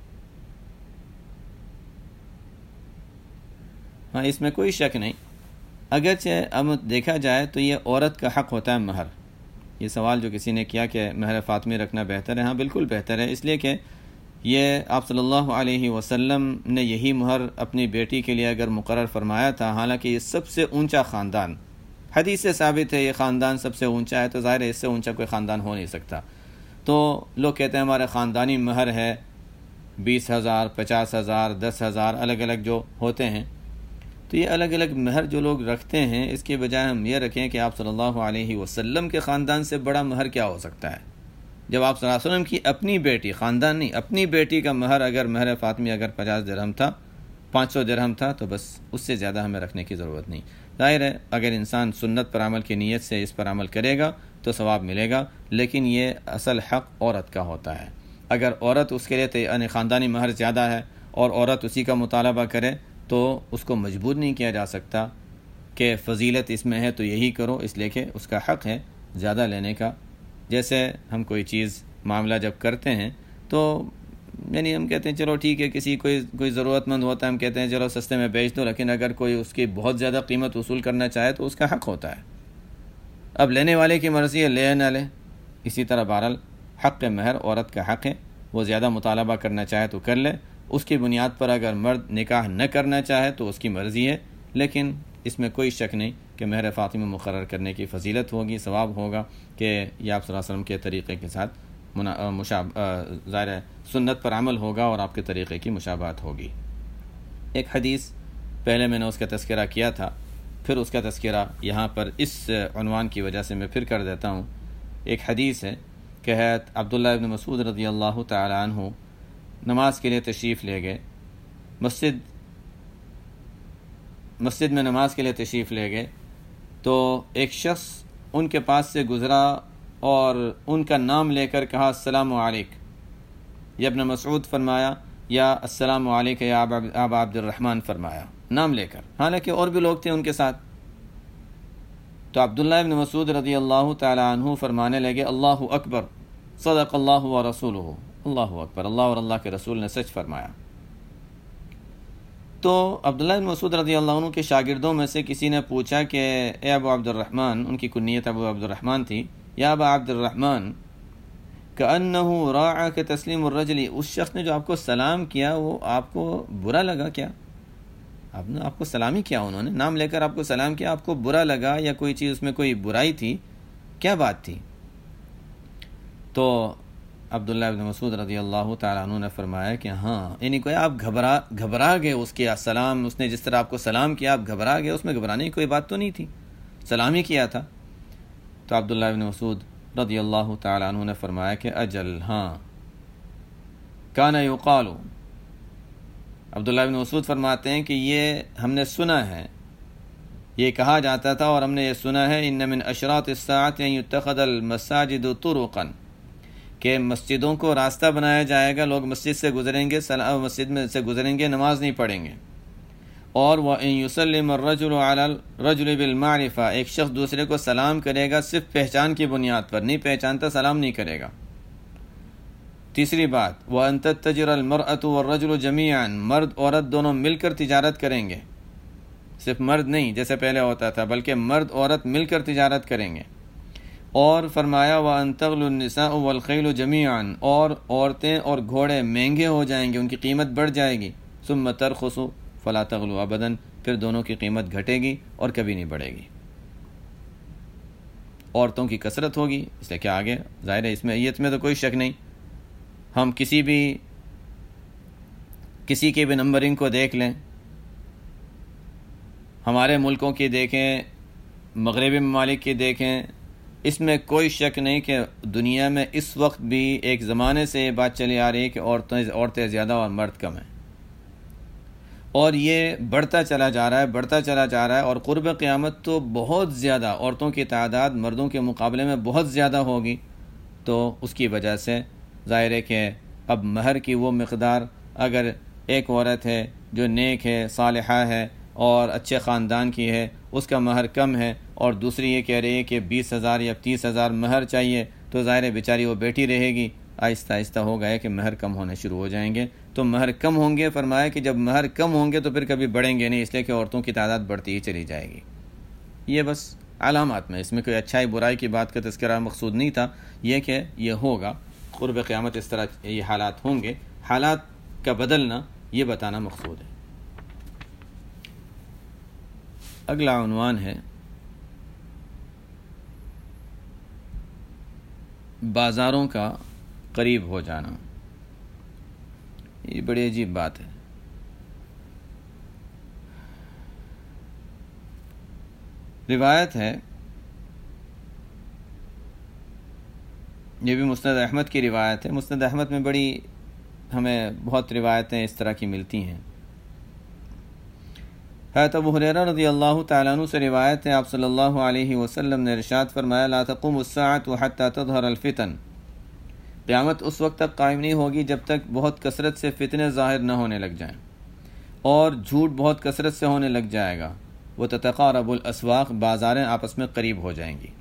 ہاں، اس میں کوئی شک نہیں، اگرچہ اب دیکھا جائے تو یہ عورت کا حق ہوتا ہے مہر۔ یہ سوال جو کسی نے کیا کہ مہر فاطمی رکھنا بہتر ہے، ہاں بالکل بہتر ہے، اس لیے کہ یہ آپ صلی اللہ علیہ وسلم نے یہی مہر اپنی بیٹی کے لیے اگر مقرر فرمایا تھا، حالانکہ یہ سب سے اونچا خاندان، حدیث سے ثابت ہے یہ خاندان سب سے اونچا ہے، تو ظاہر ہے اس سے اونچا کوئی خاندان ہو نہیں سکتا۔ تو لوگ کہتے ہیں ہمارے خاندانی مہر ہے 20,000 50,000 10,000 الگ الگ جو ہوتے ہیں، تو یہ الگ الگ مہر جو لوگ رکھتے ہیں، اس کے بجائے ہم یہ رکھیں کہ آپ صلی اللہ علیہ وسلم کے خاندان سے بڑا مہر کیا ہو سکتا ہے؟ جب آپ صلی اللہ علیہ وسلم کی اپنی بیٹی، خاندان نہیں، اپنی بیٹی کا مہر اگر مہر فاطمی اگر 50 درہم تھا، 500 درہم تھا، تو بس اس سے زیادہ ہمیں رکھنے کی ضرورت نہیں۔ ظاہر ہے اگر انسان سنت پر عمل کی نیت سے اس پر عمل کرے گا تو ثواب ملے گا، لیکن یہ اصل حق عورت کا ہوتا ہے۔ اگر عورت اس کے لیے یعنی خاندانی مہر زیادہ ہے اور عورت اسی کا مطالبہ کرے تو اس کو مجبور نہیں کیا جا سکتا کہ فضیلت اس میں ہے تو یہی کرو، اس لیے کہ اس کا حق ہے زیادہ لینے کا۔ جیسے ہم کوئی چیز معاملہ جب کرتے ہیں تو یعنی ہم کہتے ہیں چلو ٹھیک ہے، کسی کوئی ضرورت مند ہوتا ہے، ہم کہتے ہیں چلو سستے میں بیچ دو، لیکن اگر کوئی اس کی بہت زیادہ قیمت وصول کرنا چاہے تو اس کا حق ہوتا ہے۔ اب لینے والے کی مرضی ہے، لے نہ لے۔ اسی طرح بہرحال حق مہر عورت کا حق ہے، وہ زیادہ مطالبہ کرنا چاہے تو کر لے، اس کی بنیاد پر اگر مرد نکاح نہ کرنا چاہے تو اس کی مرضی ہے، لیکن اس میں کوئی شک نہیں کہ مہر فاطمی مقرر کرنے کی فضیلت ہوگی، ثواب ہوگا کہ یہ آپ صلی اللہ علیہ وسلم کے طریقے کے ساتھ ظاہر ہے سنت پر عمل ہوگا اور آپ کے طریقے کی مشابہت ہوگی۔ ایک حدیث پہلے میں نے اس کا تذکرہ کیا تھا، پھر اس کا تذکرہ یہاں پر اس عنوان کی وجہ سے میں پھر کر دیتا ہوں۔ ایک حدیث ہے کہ حضرت عبداللہ ابن مسعود رضی اللہ تعالی عنہ نماز کے لیے تشریف لے گئے، مسجد میں نماز کے لیے تشریف لے گئے تو ایک شخص ان کے پاس سے گزرا اور ان کا نام لے کر کہا السلام علیکم۔ یا ابن مسعود فرمایا یا السلام علیکم یا ابا عبد الرحمن فرمایا، نام لے کر، حالانکہ اور بھی لوگ تھے ان کے ساتھ۔ تو عبداللہ ابن مسعود رضی اللہ تعالی عنہ فرمانے لگے اللہ اکبر صدق اللہ و رسولہ، اللہ اکبر، اللہ اور اللہ کے رسول نے سچ فرمایا۔ تو عبداللہ ابن مسعود رضی اللہ عنہ کے شاگردوں میں سے کسی نے پوچھا کہ اے ابو عبد الرحمن، ان کی کنیت ابو عبد الرحمن تھی، یا ابا عبد الرحمن کأنہ راعک تسلیم الرجل، اس شخص نے جو آپ کو سلام کیا وہ آپ کو برا لگا کیا؟ آپ کو سلامی کیا، انہوں نے نام لے کر آپ کو سلام کیا، آپ کو برا لگا یا کوئی چیز اس میں کوئی برائی تھی، کیا بات تھی؟ تو عبداللہ ابن مسعود رضی اللہ تعالیٰ عنہ نے فرمایا کہ ہاں، یعنی کوئی آپ گھبرا گئے، اس کے سلام، اس نے جس طرح آپ کو سلام کیا آپ گھبرا گئے، اس میں گھبرانے کی کوئی بات تو نہیں تھی، سلام ہی کیا تھا۔ تو عبداللہ ابن مسعود رضی اللہ تعالیٰ عنہ نے فرمایا کہ اجل، ہاں، کان یقال، عبداللہ ابن مسعود فرماتے ہیں کہ یہ ہم نے سنا ہے، یہ کہا جاتا تھا اور ہم نے یہ سنا ہے ان من اشراط الساعۃ ان یتخذ المساجد طرقا، کہ مسجدوں کو راستہ بنایا جائے گا، لوگ مسجد سے گزریں گے، مسجد میں سے گزریں گے، نماز نہیں پڑھیں گے۔ اور وَإِن يُسَلِّمَ الرَّجُلُ عَلَى الرَّجُلِ بِالْمَعْرِفَةِ، ایک شخص دوسرے کو سلام کرے گا صرف پہچان کی بنیاد پر، نہیں پہچانتا سلام نہیں کرے گا۔ تیسری بات وَأَن تَتَّجِرَ الْمَرْأَةُ وَالرَّجُلُ جَمِيعًا، مرد عورت دونوں مل کر تجارت کریں گے، صرف مرد نہیں جیسے پہلے ہوتا تھا بلکہ مرد عورت مل کر تجارت کریں گے۔ اور فرمایا وَأَن تَغْلُ النِّسَاءُ وَالْخَيْلُ جَمِيعًا، اور عورتیں اور گھوڑے مہنگے ہو جائیں گے، ان کی قیمت بڑھ جائے گی۔ ثُمَّ تَرْخُصُ فَلَا تَغْلُ أَبَدًا، پھر دونوں کی قیمت گھٹے گی اور کبھی نہیں بڑھے گی۔ عورتوں کی کثرت ہوگی، اس لیے کہ آگے ظاہر ہے اس میں تو کوئی شک نہیں، ہم کسی کی بھی نمبرنگ کو دیکھ لیں، ہمارے ملکوں کی دیکھیں، مغربی ممالک کی دیکھیں، اس میں کوئی شک نہیں کہ دنیا میں اس وقت بھی ایک زمانے سے یہ بات چلی آ رہی ہے کہ عورتیں زیادہ اور مرد کم ہیں، اور یہ بڑھتا چلا جا رہا ہے اور قرب قیامت تو بہت زیادہ عورتوں کی تعداد مردوں کے مقابلے میں بہت زیادہ ہوگی۔ تو اس کی وجہ سے ظاہر ہے کہ اب مہر کی وہ مقدار، اگر ایک عورت ہے جو نیک ہے، صالحہ ہے اور اچھے خاندان کی ہے، اس کا مہر کم ہے، اور دوسری یہ کہہ رہی ہے کہ 20,000 یا 30,000 مہر چاہیے، تو ظاہر ہے بیچاری وہ بیٹھی رہے گی، آہستہ آہستہ ہو گیا کہ مہر کم ہونے شروع ہو جائیں گے۔ تو مہر کم ہوں گے، فرمایا کہ جب مہر کم ہوں گے تو پھر کبھی بڑھیں گے نہیں، اس لیے کہ عورتوں کی تعداد بڑھتی ہی چلی جائے گی۔ یہ بس علامات میں، اس میں کوئی اچھائی برائی کی بات کا تذکرہ مقصود نہیں تھا، یہ کہ یہ ہوگا قرب قیامت، اس طرح یہ حالات ہوں گے، حالات کا بدلنا یہ بتانا مقصود ہے۔ اگلا عنوان ہے بازاروں کا قریب ہو جانا۔ یہ بڑی عجیب بات ہے۔ روایت ہے، یہ بھی مسند احمد کی روایت ہے، مسند احمد میں ہمیں بہت روایتیں اس طرح کی ملتی ہیں۔ حضرت ابو ہریرہ رضی اللہ تعالیٰ عنہ سے روایت ہے، آپ صلی اللہ علیہ وسلم نے ارشاد فرمایا لا تقوم الساعة حتى تظهر الفتن، قیامت اس وقت تک قائم نہیں ہوگی جب تک بہت کثرت سے فتنے ظاہر نہ ہونے لگ جائیں اور جھوٹ بہت کثرت سے ہونے لگ جائے گا۔ وتتقارب الاسواق، بازاریں آپس میں قریب ہو جائیں گی۔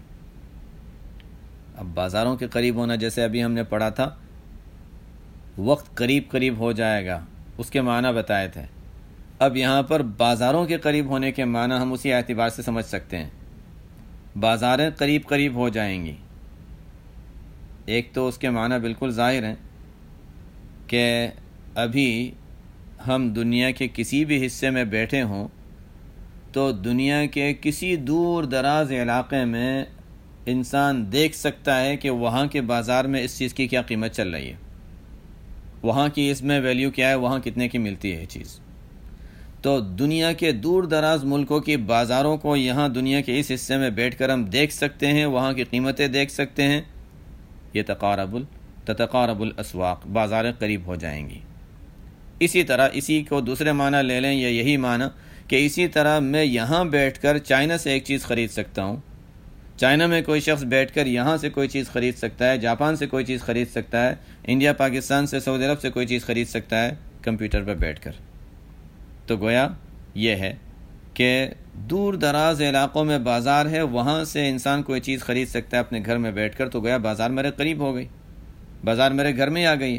اب بازاروں کے قریب ہونا، جیسے ابھی ہم نے پڑھا تھا، وقت قریب ہو جائے گا، اس کے معنی بتائے تھے۔ اب یہاں پر بازاروں کے قریب ہونے کے معنی ہم اسی اعتبار سے سمجھ سکتے ہیں، بازاریں قریب ہو جائیں گی۔ ایک تو اس کے معنی بالکل ظاہر ہیں کہ ابھی ہم دنیا کے کسی بھی حصے میں بیٹھے ہوں تو دنیا کے کسی دور دراز علاقے میں انسان دیکھ سکتا ہے کہ وہاں کے بازار میں اس چیز کی کیا قیمت چل رہی ہے، وہاں کی اس میں ویلیو کیا ہے، وہاں کتنے کی ملتی ہے یہ چیز. تو دنیا کے دور دراز ملکوں کی بازاروں کو یہاں دنیا کے اس حصے میں بیٹھ کر ہم دیکھ سکتے ہیں، وہاں کی قیمتیں دیکھ سکتے ہیں. یہ تتقارب الاسواق، بازاریں قریب ہو جائیں گی. اسی طرح اسی کو دوسرے معنی لے لیں یا یہی معنی کہ اسی طرح میں یہاں بیٹھ کر چائنا سے ایک چیز خرید سکتا ہوں، چائنا میں کوئی شخص بیٹھ کر یہاں سے کوئی چیز خرید سکتا ہے، جاپان سے کوئی چیز خرید سکتا ہے، انڈیا پاکستان سے سعودی عرب سے کوئی چیز خرید سکتا ہے کمپیوٹر پہ بیٹھ کر. تو گویا یہ ہے کہ دور دراز علاقوں میں بازار ہے، وہاں سے انسان کوئی چیز خرید سکتا ہے اپنے گھر میں بیٹھ کر. تو گویا بازار میرے قریب ہو گئی، بازار میرے گھر میں آ گئی ہے.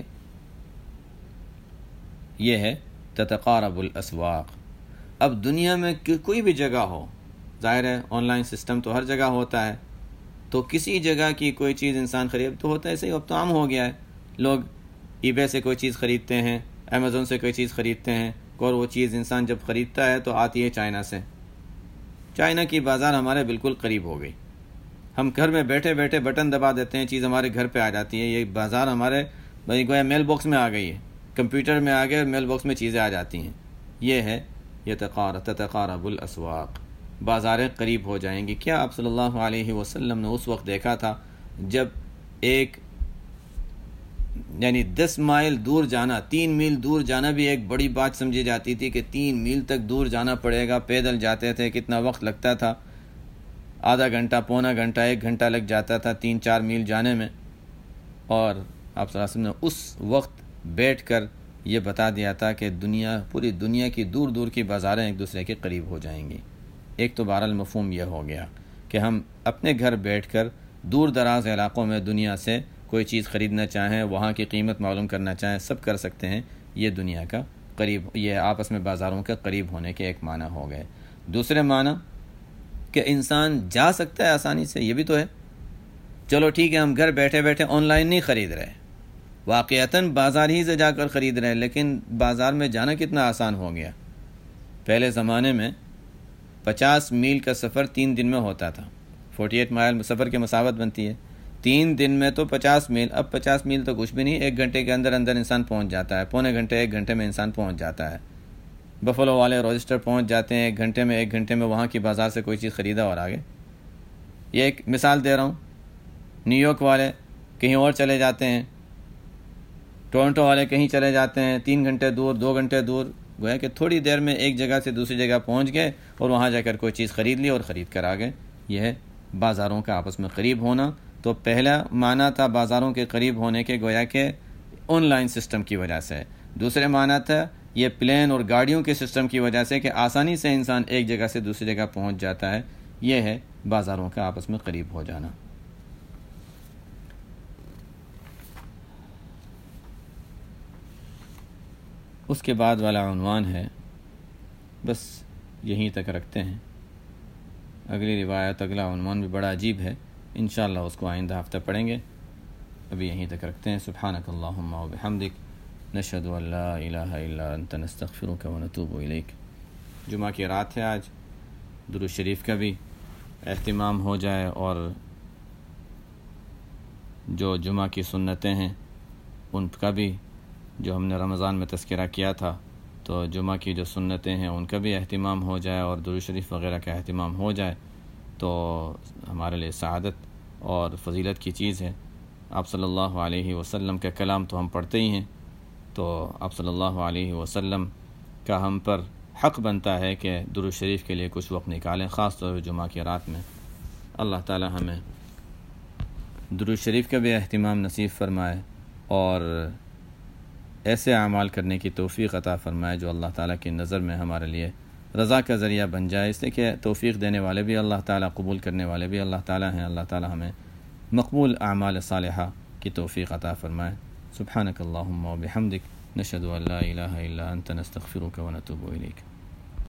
یہ ہے تتقارب الاسواق. اب دنیا میں کوئی بھی جگہ ہو، ظاہر ہے آن لائن سسٹم تو ہر جگہ ہوتا ہے، تو کسی جگہ کی کوئی چیز انسان خرید تو ہوتا ہے. ایسے ہی اب تو عام ہو گیا ہے، لوگ ای بے سے کوئی چیز خریدتے ہیں، امیزون سے کوئی چیز خریدتے ہیں، اور وہ چیز انسان جب خریدتا ہے تو آتی ہے چائنا سے. چائنا کی بازار ہمارے بالکل قریب ہو گئی. ہم گھر میں بیٹھے بیٹھے بٹن دبا دیتے ہیں، چیز ہمارے گھر پہ آ جاتی ہے. یہ بازار ہمارے گویا میل باکس میں آ گئی ہے، کمپیوٹر میں آ گئے، میل باکس میں چیزیں آ جاتی ہیں. یہ ہے تتقارب الاسواق، بازاریں قریب ہو جائیں گی. کیا آپ صلی اللہ علیہ وسلم نے اس وقت دیکھا تھا جب ایک یعنی 10 مائل دور جانا، 3 میل دور جانا بھی ایک بڑی بات سمجھی جاتی تھی کہ 3 میل تک دور جانا پڑے گا. پیدل جاتے تھے، کتنا وقت لگتا تھا، آدھا گھنٹہ، پونا گھنٹہ، 1 گھنٹہ لگ جاتا تھا 3-4 میل جانے میں. اور آپ صلی اللہ علیہ وسلم نے اس وقت بیٹھ کر یہ بتا دیا تھا کہ پوری دنیا کی دور دور کی بازاریں ایک دوسرے کے قریب ہو جائیں گی. ایک تو بہرحال مفہوم یہ ہو گیا کہ ہم اپنے گھر بیٹھ کر دور دراز علاقوں میں دنیا سے کوئی چیز خریدنا چاہیں، وہاں کی قیمت معلوم کرنا چاہیں، سب کر سکتے ہیں. یہ دنیا کا قریب، یہ آپس میں بازاروں کے قریب ہونے کے ایک معنی ہو گئے. دوسرے معنی کہ انسان جا سکتا ہے آسانی سے، یہ بھی تو ہے. چلو ٹھیک ہے، ہم گھر بیٹھے بیٹھے آن لائن نہیں خرید رہے، واقعتاً بازار ہی سے جا کر خرید رہے ہیں، لیکن بازار میں جانا کتنا آسان ہو گیا. پہلے زمانے میں 50 میل کا سفر 3 دن میں ہوتا تھا. 48 مائل سفر کی مسافت بنتی ہے 3 دن میں، تو 50 میل. اب 50 میل تو کچھ بھی نہیں، 1 گھنٹے کے اندر اندر انسان پہنچ جاتا ہے، پونے گھنٹے 1 گھنٹے میں انسان پہنچ جاتا ہے. بفلو والے روجسٹر پہنچ جاتے ہیں 1 گھنٹے میں وہاں کی بازار سے کوئی چیز خریدا اور آگے. یہ ایک مثال دے رہا ہوں. نیو یارک والے کہیں اور چلے جاتے ہیں، ٹورنٹو والے کہیں چلے جاتے ہیں 3 گھنٹے دور، 2 گھنٹے دور. گویا کہ تھوڑی دیر میں ایک جگہ سے دوسری جگہ پہنچ گئے اور وہاں جا کر کوئی چیز خرید لی اور خرید کر آ گئے. یہ ہے بازاروں کا آپس میں قریب ہونا. تو پہلا معنی تھا بازاروں کے قریب ہونے کے گویا کہ آن لائن سسٹم کی وجہ سے. دوسرے معنی تھا یہ پلین اور گاڑیوں کے سسٹم کی وجہ سے کہ آسانی سے انسان ایک جگہ سے دوسری جگہ پہنچ جاتا ہے. یہ ہے بازاروں کا آپس میں قریب ہو جانا. اس کے بعد والا عنوان ہے، بس یہیں تک رکھتے ہیں. اگلی روایت، اگلا عنوان بھی بڑا عجیب ہے، انشاءاللہ اس کو آئندہ ہفتہ پڑھیں گے. ابھی یہیں تک رکھتے ہیں. سبحانک اللہم و بحمدک، نشہد ان لا الہ الا انت، نستغفرک و نتوب الیک. جمعہ کی رات ہے آج، درود شریف کا بھی اہتمام ہو جائے، اور جو جمعہ کی سنتیں ہیں ان کا بھی، جو ہم نے رمضان میں تذکرہ کیا تھا، تو جمعہ کی جو سنتیں ہیں ان کا بھی اہتمام ہو جائے اور درود شریف وغیرہ کا اہتمام ہو جائے تو ہمارے لیے سعادت اور فضیلت کی چیز ہے. آپ صلی اللہ علیہ وسلم کا کلام تو ہم پڑھتے ہی ہیں، تو آپ صلی اللہ علیہ وسلم کا ہم پر حق بنتا ہے کہ درود شریف کے لیے کچھ وقت نکالیں، خاص طور پر جمعہ کی رات میں. اللہ تعالی ہمیں درود شریف کا بھی اہتمام نصیب فرمائے اور ایسے اعمال کرنے کی توفیق عطا فرمائے جو اللہ تعالیٰ کی نظر میں ہمارے لیے رضا کا ذریعہ بن جائے. اس لیے کہ توفیق دینے والے بھی اللہ تعالیٰ، قبول کرنے والے بھی اللہ تعالیٰ ہیں. اللہ تعالیٰ ہمیں مقبول اعمال صالحہ کی توفیق عطا فرمائے. سبحانک اللہم و بحمدک، نشہد ان لا الہ الا انت، نستغفرک و نتوب الیک.